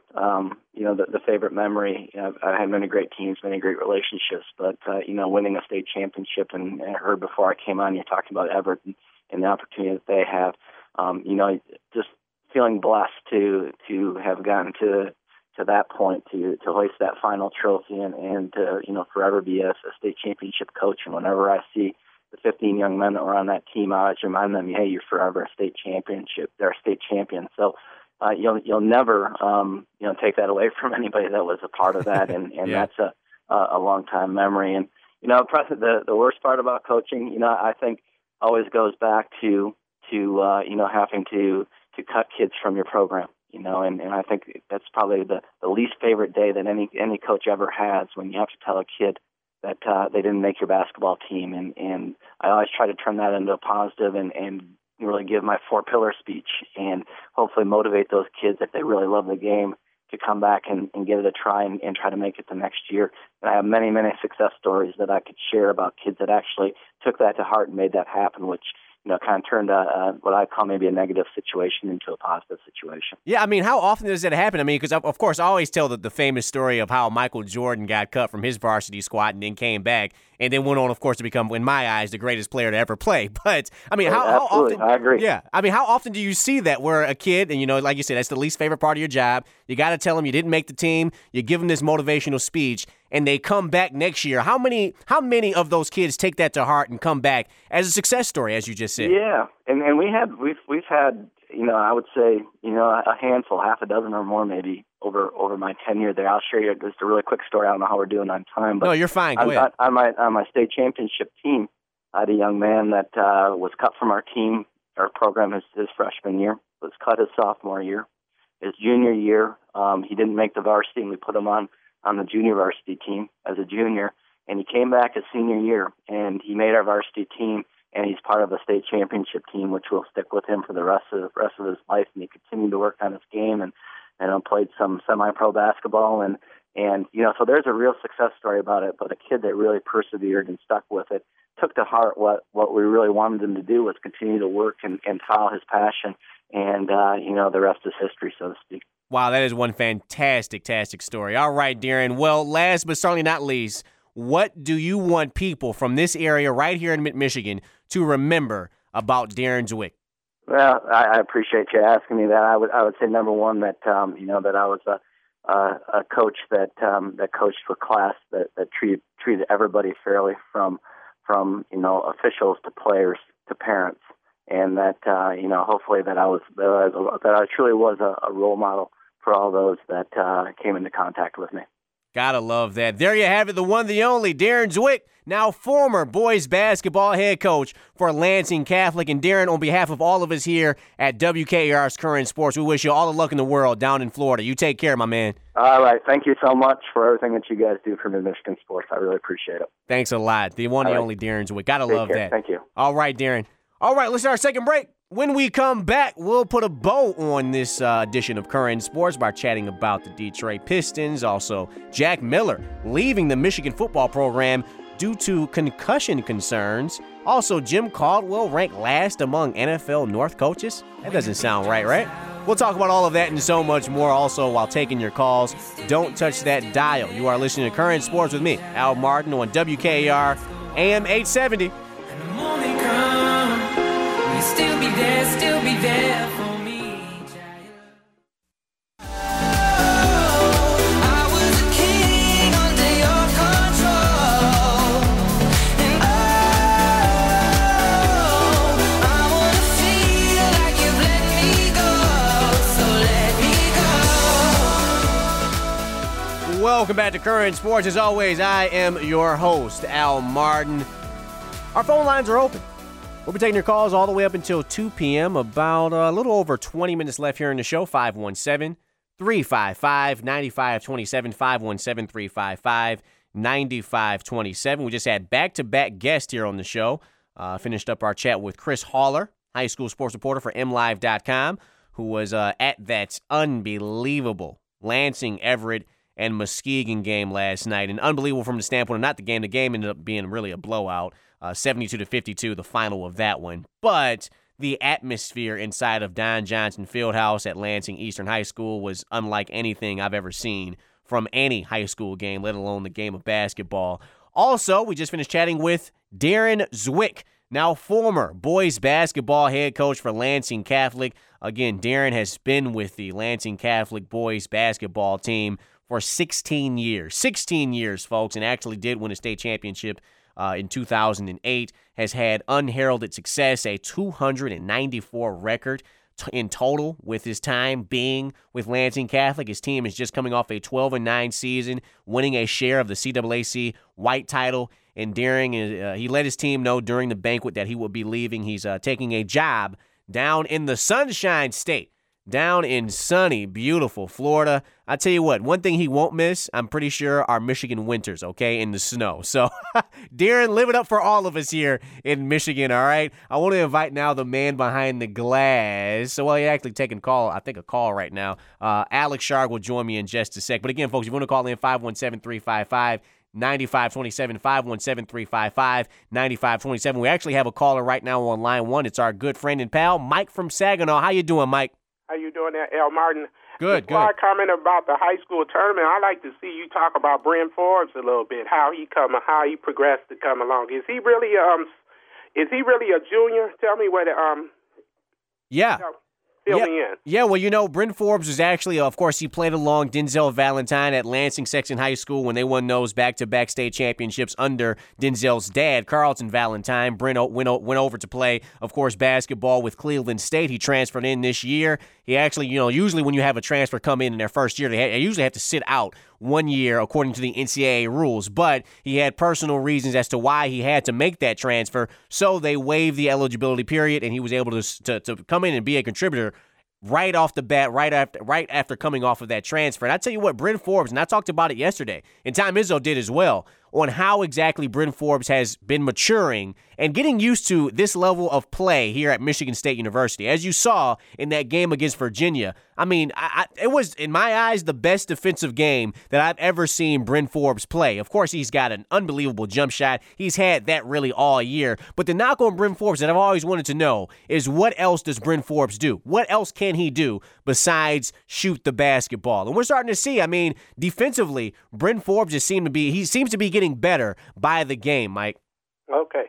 the favorite memory, I've had many great teams, many great relationships, but, winning a state championship, and I heard before I came on, you talked about Everett and the opportunity that they have, just feeling blessed to have gotten to that point, to hoist that final trophy and to, forever be a state championship coach. And whenever I see the 15 young men that were on that team, I always remind them, hey, you're forever a state championship. They're a state champion. So you'll never, take that away from anybody that was a part of that. And yeah. That's a long time memory. And, the worst part about coaching, I think always goes back to having to cut kids from your program. And I think that's probably the least favorite day that any coach ever has, when you have to tell a kid that they didn't make your basketball team. And I always try to turn that into a positive and really give my 4-pillar speech and hopefully motivate those kids, if they really love the game, to come back and give it a try and try to make it the next year. And I have many, many success stories that I could share about kids that actually took that to heart and made that happen, which kind of turned what I call maybe a negative situation into a positive situation. Yeah, how often does that happen? Because, of course, I always tell the famous story of how Michael Jordan got cut from his varsity squad and then came back and then went on, of course, to become, in my eyes, the greatest player to ever play. But, how often? I agree. Yeah, how often do you see that where a kid, and, like you said, that's the least favorite part of your job, you got to tell them you didn't make the team, you give them this motivational speech, and they come back next year. How many of those kids take that to heart and come back as a success story, as you just said? Yeah, and we've had I would say a handful, half a dozen or more maybe over my tenure there. I'll share you just a really quick story. I don't know how we're doing on time, but no, you're fine. Go ahead. On my state championship team, I had a young man that was cut from our team, our program, his freshman year, was cut his sophomore year. His junior year, he didn't make the varsity, and we put him on the junior varsity team as a junior, and he came back his senior year, and he made our varsity team, and he's part of a state championship team, which will stick with him for the rest of his life. And he continued to work on his game and played some semi-pro basketball, and so there's a real success story about it. But a kid that really persevered and stuck with it, took to heart what we really wanted him to do, was continue to work and follow his passion, and the rest is history, so to speak. Wow, that is one fantastic story. All right, Darren. Well, last but certainly not least, what do you want people from this area right here in Michigan to remember about Darren Zwick? Well, I appreciate you asking me that. I would say number one that that I was a coach that coached with class, that treated everybody fairly, from officials to players to parents, and that hopefully that I truly was a role model for all those that came into contact with me. Gotta love that. There you have it, the one, the only, Darren Zwick, now former boys basketball head coach for Lansing Catholic. And Darren, on behalf of all of us here at WKR's Current Sports, we wish you all the luck in the world down in Florida. You take care, my man. All right. Thank you so much for everything that you guys do for Michigan sports. I really appreciate it. Thanks a lot. The one, the only Darren Zwick. Gotta love that. Thank you. All right, Darren. All right, let's start our second break. When we come back, we'll put a bow on this edition of Current Sports by chatting about the Detroit Pistons. Also, Jack Miller leaving the Michigan football program due to concussion concerns. Also, Jim Caldwell ranked last among NFL North coaches. That doesn't sound right? We'll talk about all of that and so much more also while taking your calls. Don't touch that dial. You are listening to Current Sports with me, Al Martin, on WKR AM 870. Still be there for me. I was a king under your control. And I wanna feel like you've let me go. So let me go. Welcome back to Current Sports. As always, I am your host, Al Martin. Our phone lines are open. We'll be taking your calls all the way up until 2 p.m., about a little over 20 minutes left here in the show, 517-355-9527, 517-355-9527. We just had back-to-back guests here on the show. Finished up our chat with Chris Haller, high school sports reporter for MLive.com, who was at that unbelievable Lansing, Everett, and Muskegon game last night. And unbelievable from the standpoint of not the game. The game ended up being really a blowout. 72-52, the final of that one. But the atmosphere inside of Don Johnson Fieldhouse at Lansing Eastern High School was unlike anything I've ever seen from any high school game, let alone the game of basketball. Also, we just finished chatting with Darren Zwick, now former boys basketball head coach for Lansing Catholic. Again, Darren has been with the Lansing Catholic boys basketball team for 16 years. 16 years, folks, and actually did win a state championship in 2008, has had unheralded success, a 294 record in total with his time being with Lansing Catholic. His team is just coming off a 12-9 season, winning a share of the CAAC white title. And he let his team know during the banquet that he will be leaving. He's taking a job down in the Sunshine State, down in sunny, beautiful Florida. I tell you what, one thing he won't miss, I'm pretty sure, are Michigan winters, okay, in the snow. So, Darren, live it up for all of us here in Michigan, all right? I want to invite now the man behind the glass. So, he's actually taking a call right now. Alex Sharg will join me in just a sec. But again, folks, if you want to call in, 517-355-9527, 517-355-9527. We actually have a caller right now on line one. It's our good friend and pal, Mike from Saginaw. How you doing, Mike? How you doing there, Al Martin? Good. Before I comment about the high school tournament, I'd like to see you talk about Bryn Forbes a little bit, how he progressed to come along. Is he really a junior? Tell me where Yeah. Fill me in. Yeah, well, Bryn Forbes was actually, of course, he played along Denzel Valentine at Lansing Sexton High School when they won those back-to-back state championships under Denzel's dad, Carlton Valentine. Bryn went over to play, of course, basketball with Cleveland State. He transferred in this year. He actually, usually when you have a transfer come in their first year, they usually have to sit out 1 year according to the NCAA rules, but he had personal reasons as to why he had to make that transfer, so they waived the eligibility period, and he was able to come in and be a contributor right off the bat, right after coming off of that transfer. And I tell you what, Bryn Forbes, and I talked about it yesterday, and Tom Izzo did as well, on how exactly Bryn Forbes has been maturing and getting used to this level of play here at Michigan State University. As you saw in that game against Virginia, I mean, it was, in my eyes, the best defensive game that I've ever seen Bryn Forbes play. Of course, he's got an unbelievable jump shot. He's had that really all year. But the knock on Bryn Forbes that I've always wanted to know is, what else does Bryn Forbes do? What else can he do besides shoot the basketball? And we're starting to see, defensively, Bryn Forbes seems to be getting getting better by the game, Mike. Okay.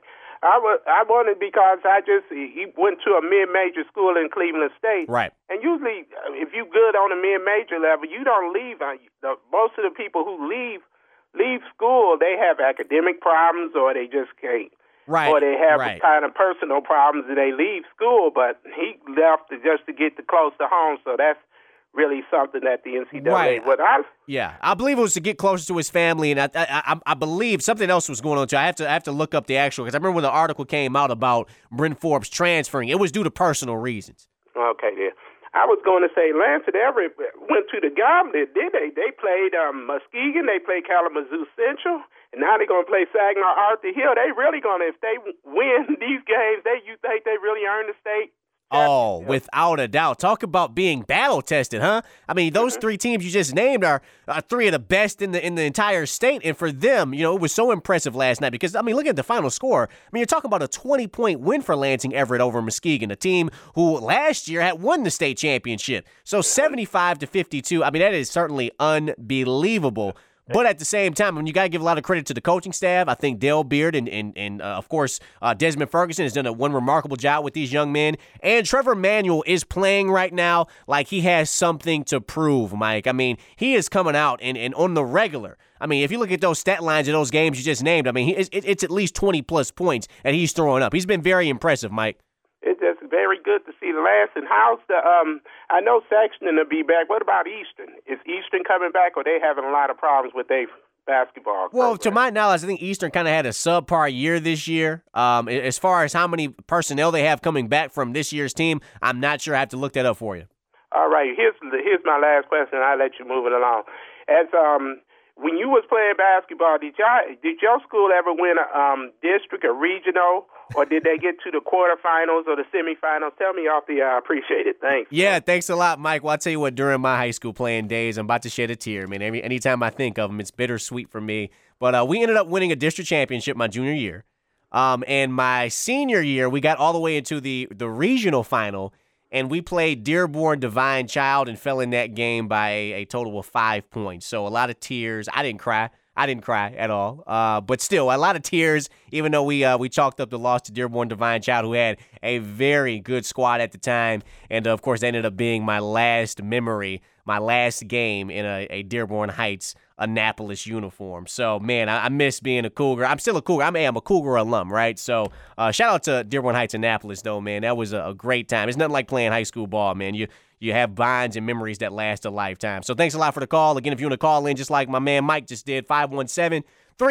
I wanted because he went to a mid-major school in Cleveland State. Right. And usually, if you're good on a mid-major level, you don't leave. Most of the people who leave school, they have academic problems or they just can't. Right. Or they have kind of personal problems and they leave school. But he left just to get close to home, so that's really something that the NCAA would. I believe it was to get closer to his family, and I believe something else was going on too. I have to look up the actual, because I remember when the article came out about Bryn Forbes transferring, it was due to personal reasons. Okay, then. I was going to say Lansing Everett went to the Gauntlet, did they? They played Muskegon, they played Kalamazoo Central, and now they're going to play Saginaw Arthur Hill. They really going to, if they win these games, you think they really earn the state? Oh, without a doubt. Talk about being battle-tested, huh? I mean, those three teams you just named are three of the best in the entire state, and for them, it was so impressive last night because, I mean, look at the final score. I mean, you're talking about a 20-point win for Lansing Everett over Muskegon, a team who last year had won the state championship. So 75-52, I mean, that is certainly unbelievable. But at the same time, when you got to give a lot of credit to the coaching staff, I think Dale Beard and of course, Desmond Ferguson has done one remarkable job with these young men. And Trevor Manuel is playing right now like he has something to prove, Mike. I mean, he is coming out and on the regular. I mean, if you look at those stat lines of those games you just named, I mean, it's at least 20-plus points that he's throwing up. He's been very impressive, Mike. It's just very good to see the last. And how's I know Sexton will be back. What about Eastern? Is Eastern coming back, or they having a lot of problems with their basketball program? Well, to my knowledge, I think Eastern kind of had a subpar year this year. As far as how many personnel they have coming back from this year's team, I'm not sure. I have to look that up for you. All right. Here's my last question, and I'll let you move it along. As when you was playing basketball, did your school ever win a district or regional, or did they get to the quarterfinals or the semifinals? Tell me off the I appreciate it. Thanks. Yeah, thanks a lot, Mike. Well, I'll tell you what, during my high school playing days, I'm about to shed a tear. I mean, anytime I think of them, it's bittersweet for me. But we ended up winning a district championship my junior year. And my senior year, we got all the way into the regional final, and we played Dearborn Divine Child and fell in that game by a total of 5 points. So a lot of tears. I didn't cry at all. But still, a lot of tears, even though we chalked up the loss to Dearborn Divine Child, who had a very good squad at the time. And, of course, that ended up being my last memory, my last game in a Dearborn Heights Annapolis uniform. So, man, I miss being a Cougar. I'm still a Cougar. I'm a Cougar alum, right? So, shout out to Dearborn Heights Annapolis, though, man. That was a great time. It's nothing like playing high school ball, man. You have bonds and memories that last a lifetime. So thanks a lot for the call. Again, if you want to call in just like my man Mike just did, 517-355-9527,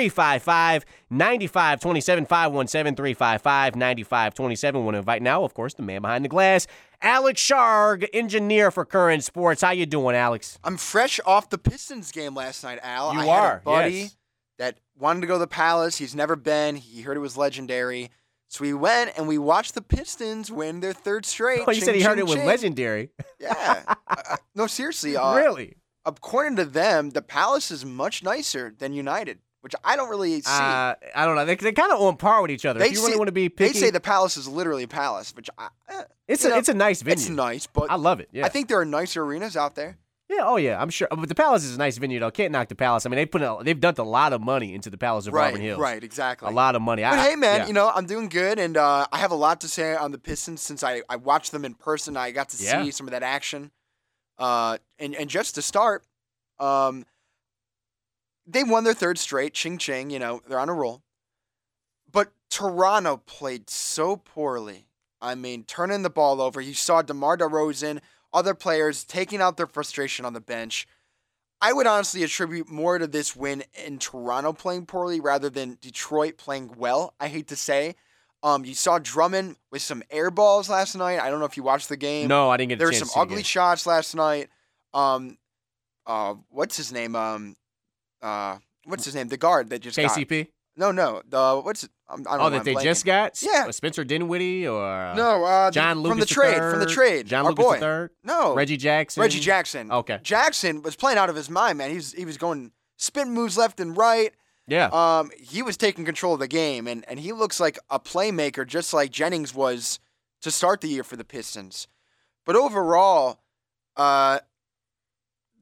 517-355-9527. Want to invite now, of course, the man behind the glass, Alex Sharg, engineer for Current Sports. How you doing, Alex? I'm fresh off the Pistons game last night, Al. You I are, had a buddy yes. that wanted to go to the Palace. He's never been. He heard it was legendary. So we went and we watched the Pistons win their third straight. Oh, you said he heard it was legendary. Yeah. No, seriously. Really? According to them, the Palace is much nicer than United, which I don't really see. I don't know. They're kind of on par with each other. If you really want to be picky. They say the Palace is literally a palace, which it's a nice venue. It's nice, but I love it. Yeah. I think there are nicer arenas out there. Yeah, oh yeah, I'm sure. But the Palace is a nice venue, though. Can't knock the Palace. I mean, they've dumped a lot of money into the Palace of Auburn Hills. Right, exactly. A lot of money. But hey, man, I'm doing good, and I have a lot to say on the Pistons since I watched them in person. I got to see some of that action. And just to start, they won their third straight. Ching ching, they're on a roll. But Toronto played so poorly. I mean, turning the ball over. You saw DeMar DeRozan, other players taking out their frustration on the bench. I would honestly attribute more to this win in Toronto playing poorly rather than Detroit playing well, I hate to say. You saw Drummond with some air balls last night. I don't know if you watched the game. No, I didn't get a chance to see There were some ugly shots last night. What's his name? What's his name? The guard that just KCP? got. No. I don't know that they just got? Yeah. Spencer Dinwiddie or John Lucas from the trade. John our Lucas boy. III? No. Reggie Jackson? Reggie Jackson. Okay. Jackson was playing out of his mind, man. He was going spin moves left and right. Yeah. He was taking control of the game, and he looks like a playmaker just like Jennings was to start the year for the Pistons. But overall,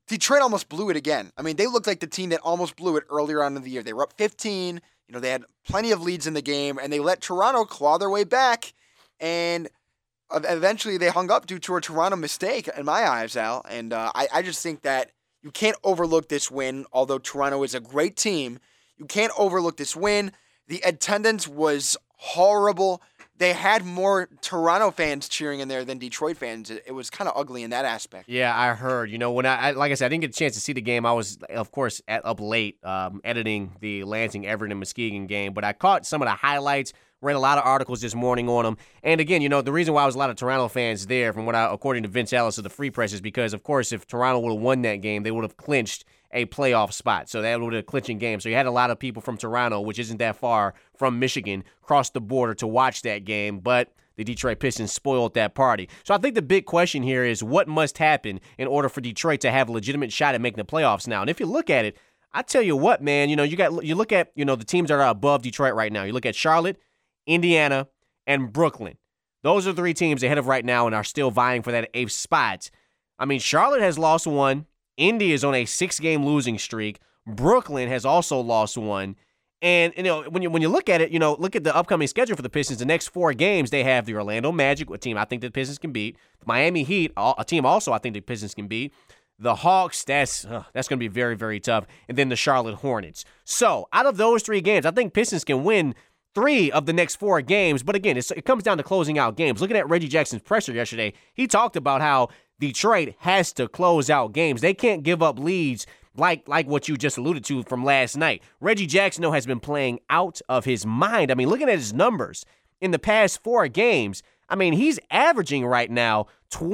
Detroit almost blew it again. I mean, they looked like the team that almost blew it earlier on in the year. They were up 15. They had plenty of leads in the game, and they let Toronto claw their way back. And eventually they hung up due to a Toronto mistake, in my eyes, Al. And I just think that you can't overlook this win, although Toronto is a great team. You can't overlook this win. The attendance was horrible. They had more Toronto fans cheering in there than Detroit fans. It was kind of ugly in that aspect. Yeah, I heard. When like I said, I didn't get a chance to see the game. I was, of course, up late editing the Lansing, Everett, and Muskegon game. But I caught some of the highlights, read a lot of articles this morning on them. And again, the reason why I was a lot of Toronto fans there, according to Vince Ellis of the Free Press, is because, of course, if Toronto would have won that game, they would have clinched a playoff spot. So that would have a clinching game. So you had a lot of people from Toronto, which isn't that far from Michigan, cross the border to watch that game. But the Detroit Pistons spoiled that party. So I think the big question here is what must happen in order for Detroit to have a legitimate shot at making the playoffs now. And if you look at it, I tell you what, man, you look at the teams that are above Detroit right now. You look at Charlotte, Indiana, and Brooklyn. Those are 3 teams ahead of right now and are still vying for that 8th spot. I mean, Charlotte has lost 1. Indy is on a 6-game losing streak. Brooklyn has also lost 1. And when you look at it, look at the upcoming schedule for the Pistons. The next 4 games, they have the Orlando Magic, a team I think the Pistons can beat. The Miami Heat, a team also I think the Pistons can beat. The Hawks, that's going to be very, very tough. And then the Charlotte Hornets. So out of those 3 games, I think Pistons can win 3 of the next 4 games. But again, it comes down to closing out games. Looking at Reggie Jackson's presser yesterday, he talked about how Detroit has to close out games. They can't give up leads like what you just alluded to from last night. Reggie Jackson, though, has been playing out of his mind. I mean, looking at his numbers in the past 4 games, I mean, he's averaging right now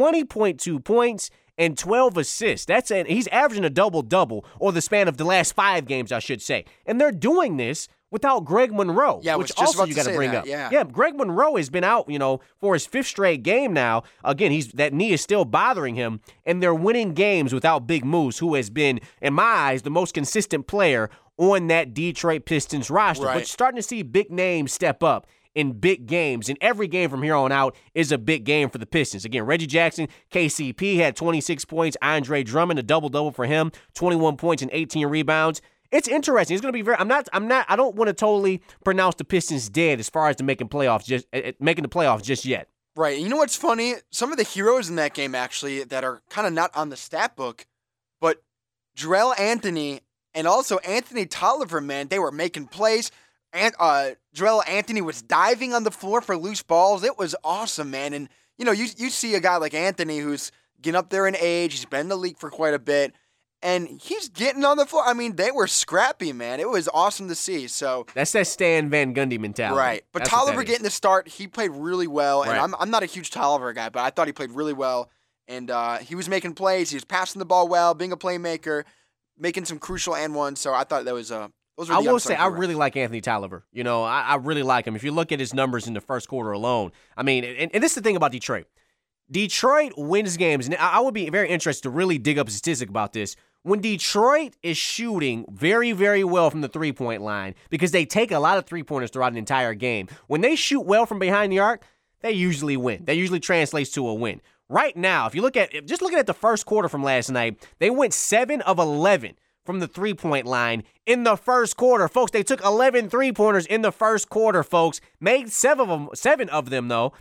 20.2 points and 12 assists. He's averaging a double-double, or the span of the last 5 games, I should say. And they're doing this without Greg Monroe, which also you got to bring up. Yeah, Greg Monroe has been out, for his 5th straight game now. Again, that knee is still bothering him, and they're winning games without Big Moose, who has been, in my eyes, the most consistent player on that Detroit Pistons roster. Right. But starting to see big names step up in big games, and every game from here on out is a big game for the Pistons. Again, Reggie Jackson, KCP had 26 points. Andre Drummond, a double-double for him, 21 points and 18 rebounds. It's interesting. It's going to be very. I don't want to totally pronounce the Pistons dead as far as making the playoffs just yet. Right. And you know what's funny? Some of the heroes in that game actually that are kind of not on the stat book, but Jarrell Anthony and also Anthony Tolliver, man, they were making plays. And Jarrell Anthony was diving on the floor for loose balls. It was awesome, man. And you see a guy like Anthony who's getting up there in age. He's been in the league for quite a bit. And he's getting on the floor. I mean, they were scrappy, man. It was awesome to see. So that's that Stan Van Gundy mentality. Right. But Tolliver getting the start, he played really well. Right. And I'm not a huge Tolliver guy, but I thought he played really well. And he was making plays. He was passing the ball well, being a playmaker, making some crucial and ones. So I thought that was those were the I will say I really like Anthony Tolliver. I really like him. If you look at his numbers in the first quarter alone, I mean, and this is the thing about Detroit. Detroit wins games, and I would be very interested to really dig up a statistic about this. When Detroit is shooting very, very well from the three-point line, because they take a lot of three-pointers throughout an entire game, when they shoot well from behind the arc, they usually win. That usually translates to a win. Right now, if you look at just looking at the first quarter from last night, they went 7 of 11 from the three-point line in the first quarter. Folks, they took 11 three-pointers in the first quarter, folks. Made 7 of them, though.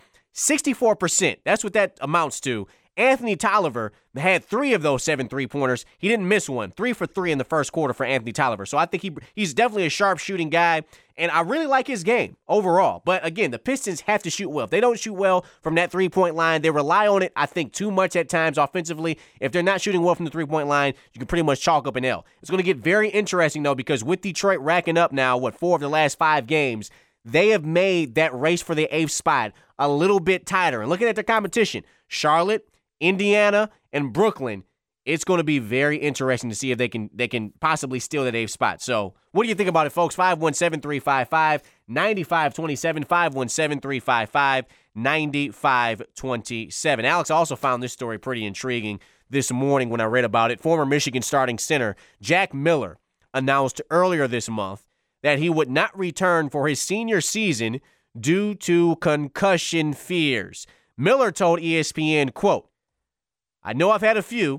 64%. That's what that amounts to. Anthony Tolliver had 3 of those 7 three-pointers. He didn't miss one. 3 for 3 in the first quarter for Anthony Tolliver. So I think he's definitely a sharp-shooting guy, and I really like his game overall. But again, the Pistons have to shoot well. If they don't shoot well from that three-point line, they rely on it, I think, too much at times offensively. If they're not shooting well from the three-point line, you can pretty much chalk up an L. It's going to get very interesting, though, because with Detroit racking up now, 4 of the last 5 games, they have made that race for the 8th spot a little bit tighter. And looking at their competition, Charlotte, Indiana, and Brooklyn, it's going to be very interesting to see if they can possibly steal that 8th spot. So what do you think about it, folks? 517-355-9527, 517-355-9527. Alex also found this story pretty intriguing this morning when I read about it. Former Michigan starting center Jack Miller announced earlier this month that he would not return for his senior season due to concussion fears. Miller told ESPN, quote, "I know I've had a few,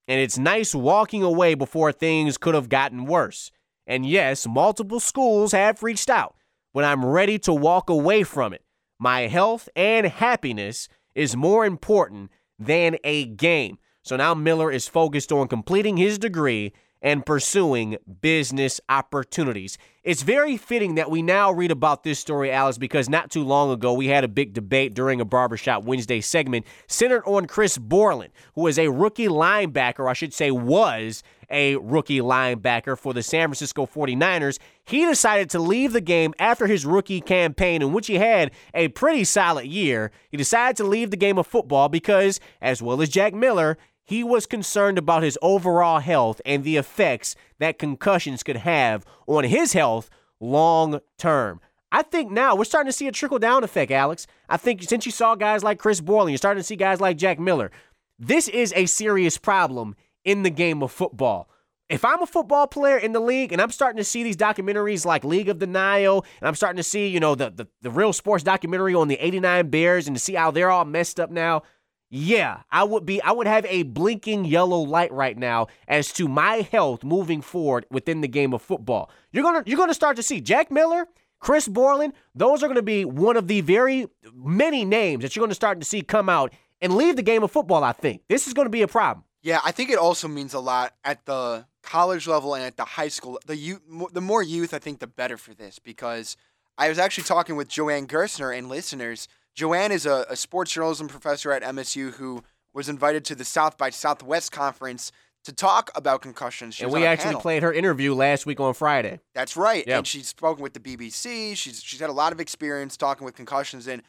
And it's nice walking away before things could have gotten worse. And yes, multiple schools have reached out, but I'm ready to walk away from it. My health and happiness is more important than a game. So now Miller is focused on completing his degree and pursuing business opportunities. It's very fitting that we now read about this story, Alex, because not too long ago we had a big debate during a Barbershop Wednesday segment centered on Chris Borland, who is a rookie linebacker, I should say was a rookie linebacker for the San Francisco 49ers. He decided to leave the game after his rookie campaign, in which he had a pretty solid year. He decided to leave the game of football because, as well as Jack Miller, he was concerned about his overall health and the effects that concussions could have on his health long term. I think now we're starting to see a trickle-down effect, Alex. I think since you saw guys like Chris Borland, you're starting to see guys like Jack Miller. This is a serious problem in the game of football. If I'm a football player in the league and I'm starting to see these documentaries like League of Denial, and I'm starting to see, the Real Sports documentary on the 89 Bears and to see how they're all messed up now, yeah, I would have a blinking yellow light right now as to my health moving forward within the game of football. You're gonna start to see Jack Miller, Chris Borland, those are going to be one of the very many names that you're going to start to see come out and leave the game of football, I think. This is going to be a problem. Yeah, I think it also means a lot at the college level and at the high school. The more youth, I think, the better for this, because I was actually talking with Joanne Gerstner, and listeners, Joanne is a sports journalism professor at MSU who was invited to the South by Southwest Conference to talk about concussions. And we actually played her interview last week on Friday. That's right. Yep. And she's spoken with the BBC. She's had a lot of experience talking with concussions. And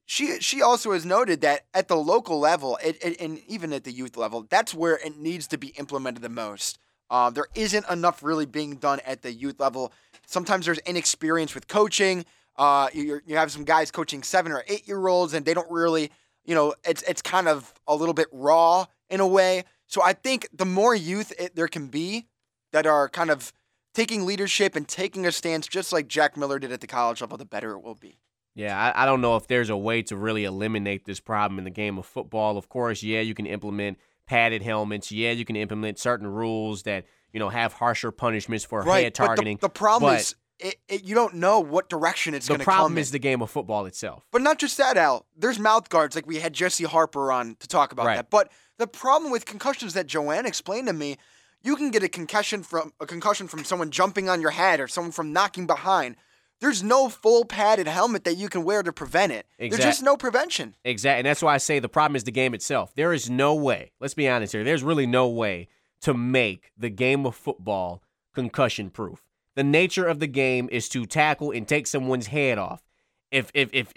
she also has noted that at the local level, and even at the youth level, that's where it needs to be implemented the most. There isn't enough really being done at the youth level. Sometimes there's inexperience with coaching. You have some guys coaching 7 or 8 year olds, and they don't really, it's kind of a little bit raw in a way. So I think the more youth there can be that are kind of taking leadership and taking a stance, just like Jack Miller did at the college level, the better it will be. Yeah, I don't know if there's a way to really eliminate this problem in the game of football. Of course, yeah, you can implement padded helmets. Yeah, you can implement certain rules that, have harsher punishments for head targeting. But the problem is, you don't know what direction it's going to come in. The problem is the game of football itself. But not just that, Al. There's mouth guards, like we had Jesse Harper on to talk about that. But the problem with concussions that Joanne explained to me, you can get a concussion from someone jumping on your head or someone from knocking behind. There's no full padded helmet that you can wear to prevent it. There's just no prevention. Exactly. And that's why I say the problem is the game itself. There is no way, let's be honest here, there's really no way to make the game of football concussion proof. The nature of the game is to tackle and take someone's head off. If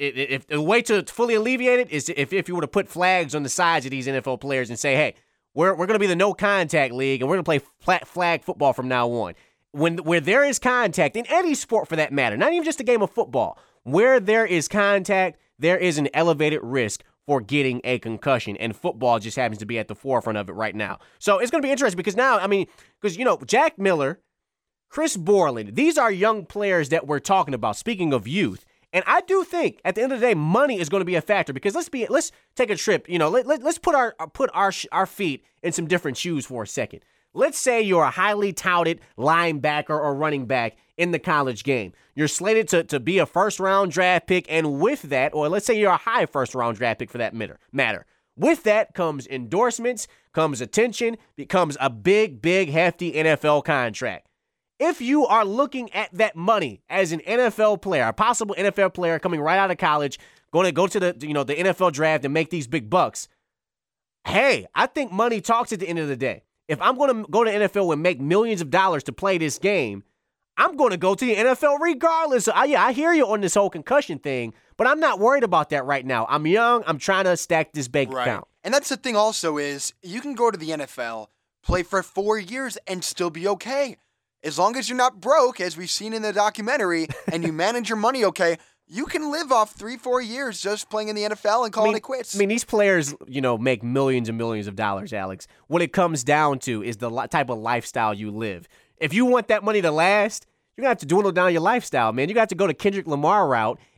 the way to fully alleviate it is if you were to put flags on the sides of these NFL players and say, hey, we're going to be the no contact league and we're going to play flag football from now on. Where there is contact, in any sport for that matter, not even just a game of football, where there is contact, there is an elevated risk for getting a concussion, and football just happens to be at the forefront of it right now. So it's going to be interesting because now, Jack Miller, Chris Borland, these are young players that we're talking about, speaking of youth. And I do think at the end of the day, money is going to be a factor because let's take a trip. Let's put our feet in some different shoes for a second. Let's say you're a highly touted linebacker or running back in the college game. You're slated to be a first-round draft pick, and with that, or let's say you're a high first-round draft pick for that matter. With that comes endorsements, comes attention, becomes a big, hefty NFL contract. If you are looking at that money as an NFL player, a possible NFL player coming right out of college, going to go to the NFL draft and make these big bucks, hey, I think money talks at the end of the day. If I'm going to go to NFL and make millions of dollars to play this game, I'm going to go to the NFL regardless. So, I hear you on this whole concussion thing, but I'm not worried about that right now. I'm young. I'm trying to stack this bank account. And that's the thing also is you can go to the NFL, play for 4 years, and still be okay. As long as you're not broke, as we've seen in the documentary, and you manage your money okay, you can live off 3-4 years just playing in the NFL and calling it quits. These players, make millions and millions of dollars, Alex. What it comes down to is the type of lifestyle you live. If you want that money to last, you're going to have to dwindle down your lifestyle, man. You're going to have to go to Kendrick Lamar route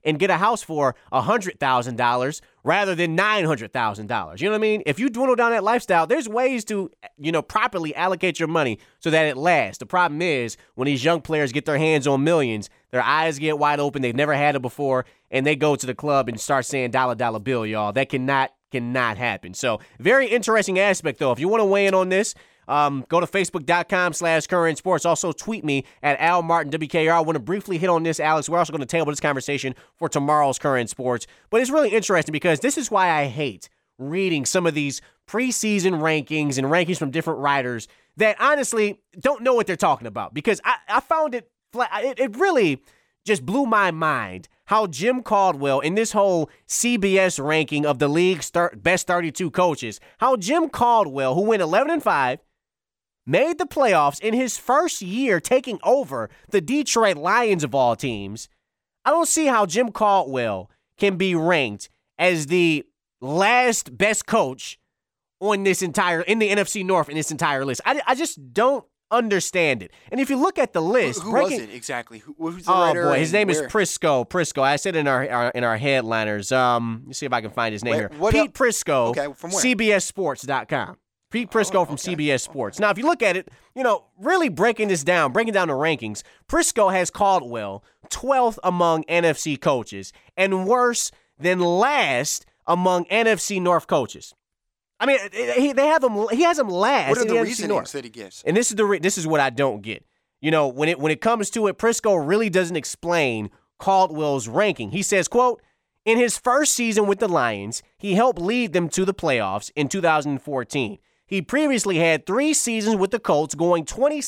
and get a house for $100,000 rather than $900,000. You know what I mean? If you dwindle down that lifestyle, there's ways to, properly allocate your money so that it lasts. The problem is when these young players get their hands on millions, their eyes get wide open. They've never had it before, and they go to the club and start saying dollar bill, y'all. That cannot happen. So very interesting aspect, though. If you want to weigh in on this, go to Facebook.com/Current Sports. Also tweet me at Al Martin WKR. I want to briefly hit on this, Alex. We're also going to table this conversation for tomorrow's Current Sports. But it's really interesting because this is why I hate reading some of these preseason rankings and rankings from different writers that honestly don't know what they're talking about. Because I found it really just blew my mind how Jim Caldwell, in this whole CBS ranking of the league's best 32 coaches, how Jim Caldwell, who went 11-5, made the playoffs in his first year taking over the Detroit Lions of all teams. I don't see how Jim Caldwell can be ranked as the last best coach in the NFC North in this entire list. I just don't understand it. And if you look at the list, who was it exactly? Who's the writer? Oh boy, his name is Prisco. I said in our headliners. Let's see if I can find his name here. Pete Prisco. Okay, from where? CBSSports.com. Pete Prisco from CBS Sports. Now, if you look at it, really breaking down the rankings, Prisco has Caldwell 12th among NFC coaches and worse than last among NFC North coaches. I mean, he has him last. What are the NFC reasonings North that he gives? And this is what I don't get. When it comes to it, Prisco really doesn't explain Caldwell's ranking. He says, quote, in his first season with the Lions, he helped lead them to the playoffs in 2014. He previously had 3 seasons with the Colts, going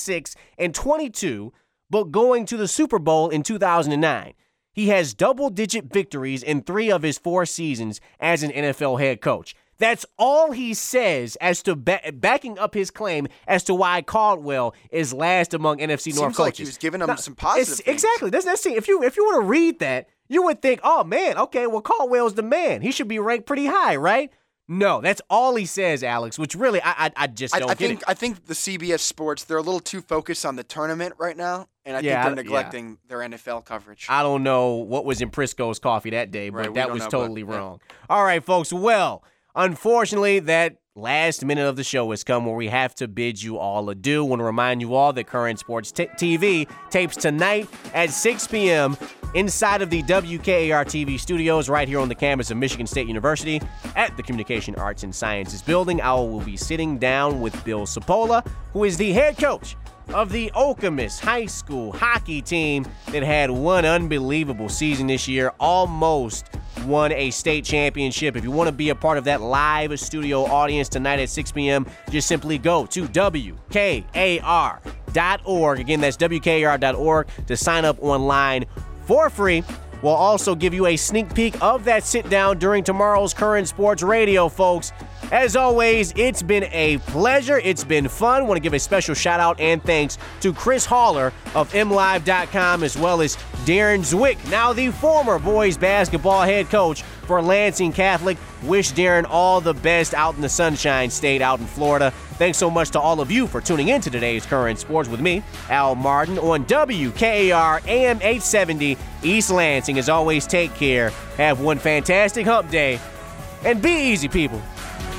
26-22, but going to the Super Bowl in 2009. He has double-digit victories in 3 of his 4 seasons as an NFL head coach. That's all he says as to backing up his claim as to why Caldwell is last among NFC North coaches. Seems like he was giving him some positive things. Exactly. That's see. If you want to read that, you would think, oh man, okay, well Caldwell's the man. He should be ranked pretty high, right? No, that's all he says, Alex. Which really, I just don't get it. I think the CBS Sports, they're a little too focused on the tournament right now, and I think they're neglecting their NFL coverage. I don't know what was in Prisco's coffee that day, but that was totally wrong. All right, folks. Well, unfortunately, that last minute of the show has come where we have to bid you all adieu. I want to remind you all that Current Sports TV tapes tonight at 6 p.m. inside of the WKAR TV studios right here on the campus of Michigan State University at the Communication Arts and Sciences building. I will be sitting down with Bill Sapola, who is the head coach of the Okemos High School hockey team that had one unbelievable season this year, almost won a state championship. If you want to be a part of that live studio audience tonight at 6 p.m., just simply go to WKAR.org. Again, that's WKAR.org to sign up online for free. We'll also give you a sneak peek of that sit-down during tomorrow's Current Sports Radio, folks. As always, it's been a pleasure. It's been fun. I want to give a special shout-out and thanks to Chris Haller of MLive.com, as well as Darren Zwick, now the former boys basketball head coach for Lansing Catholic. Wish Darren all the best out in the Sunshine State out in Florida. Thanks so much to all of you for tuning in to today's Current Sports with me, Al Martin, on WKAR AM 870 East Lansing. As always, take care. Have one fantastic hump day. And be easy, people.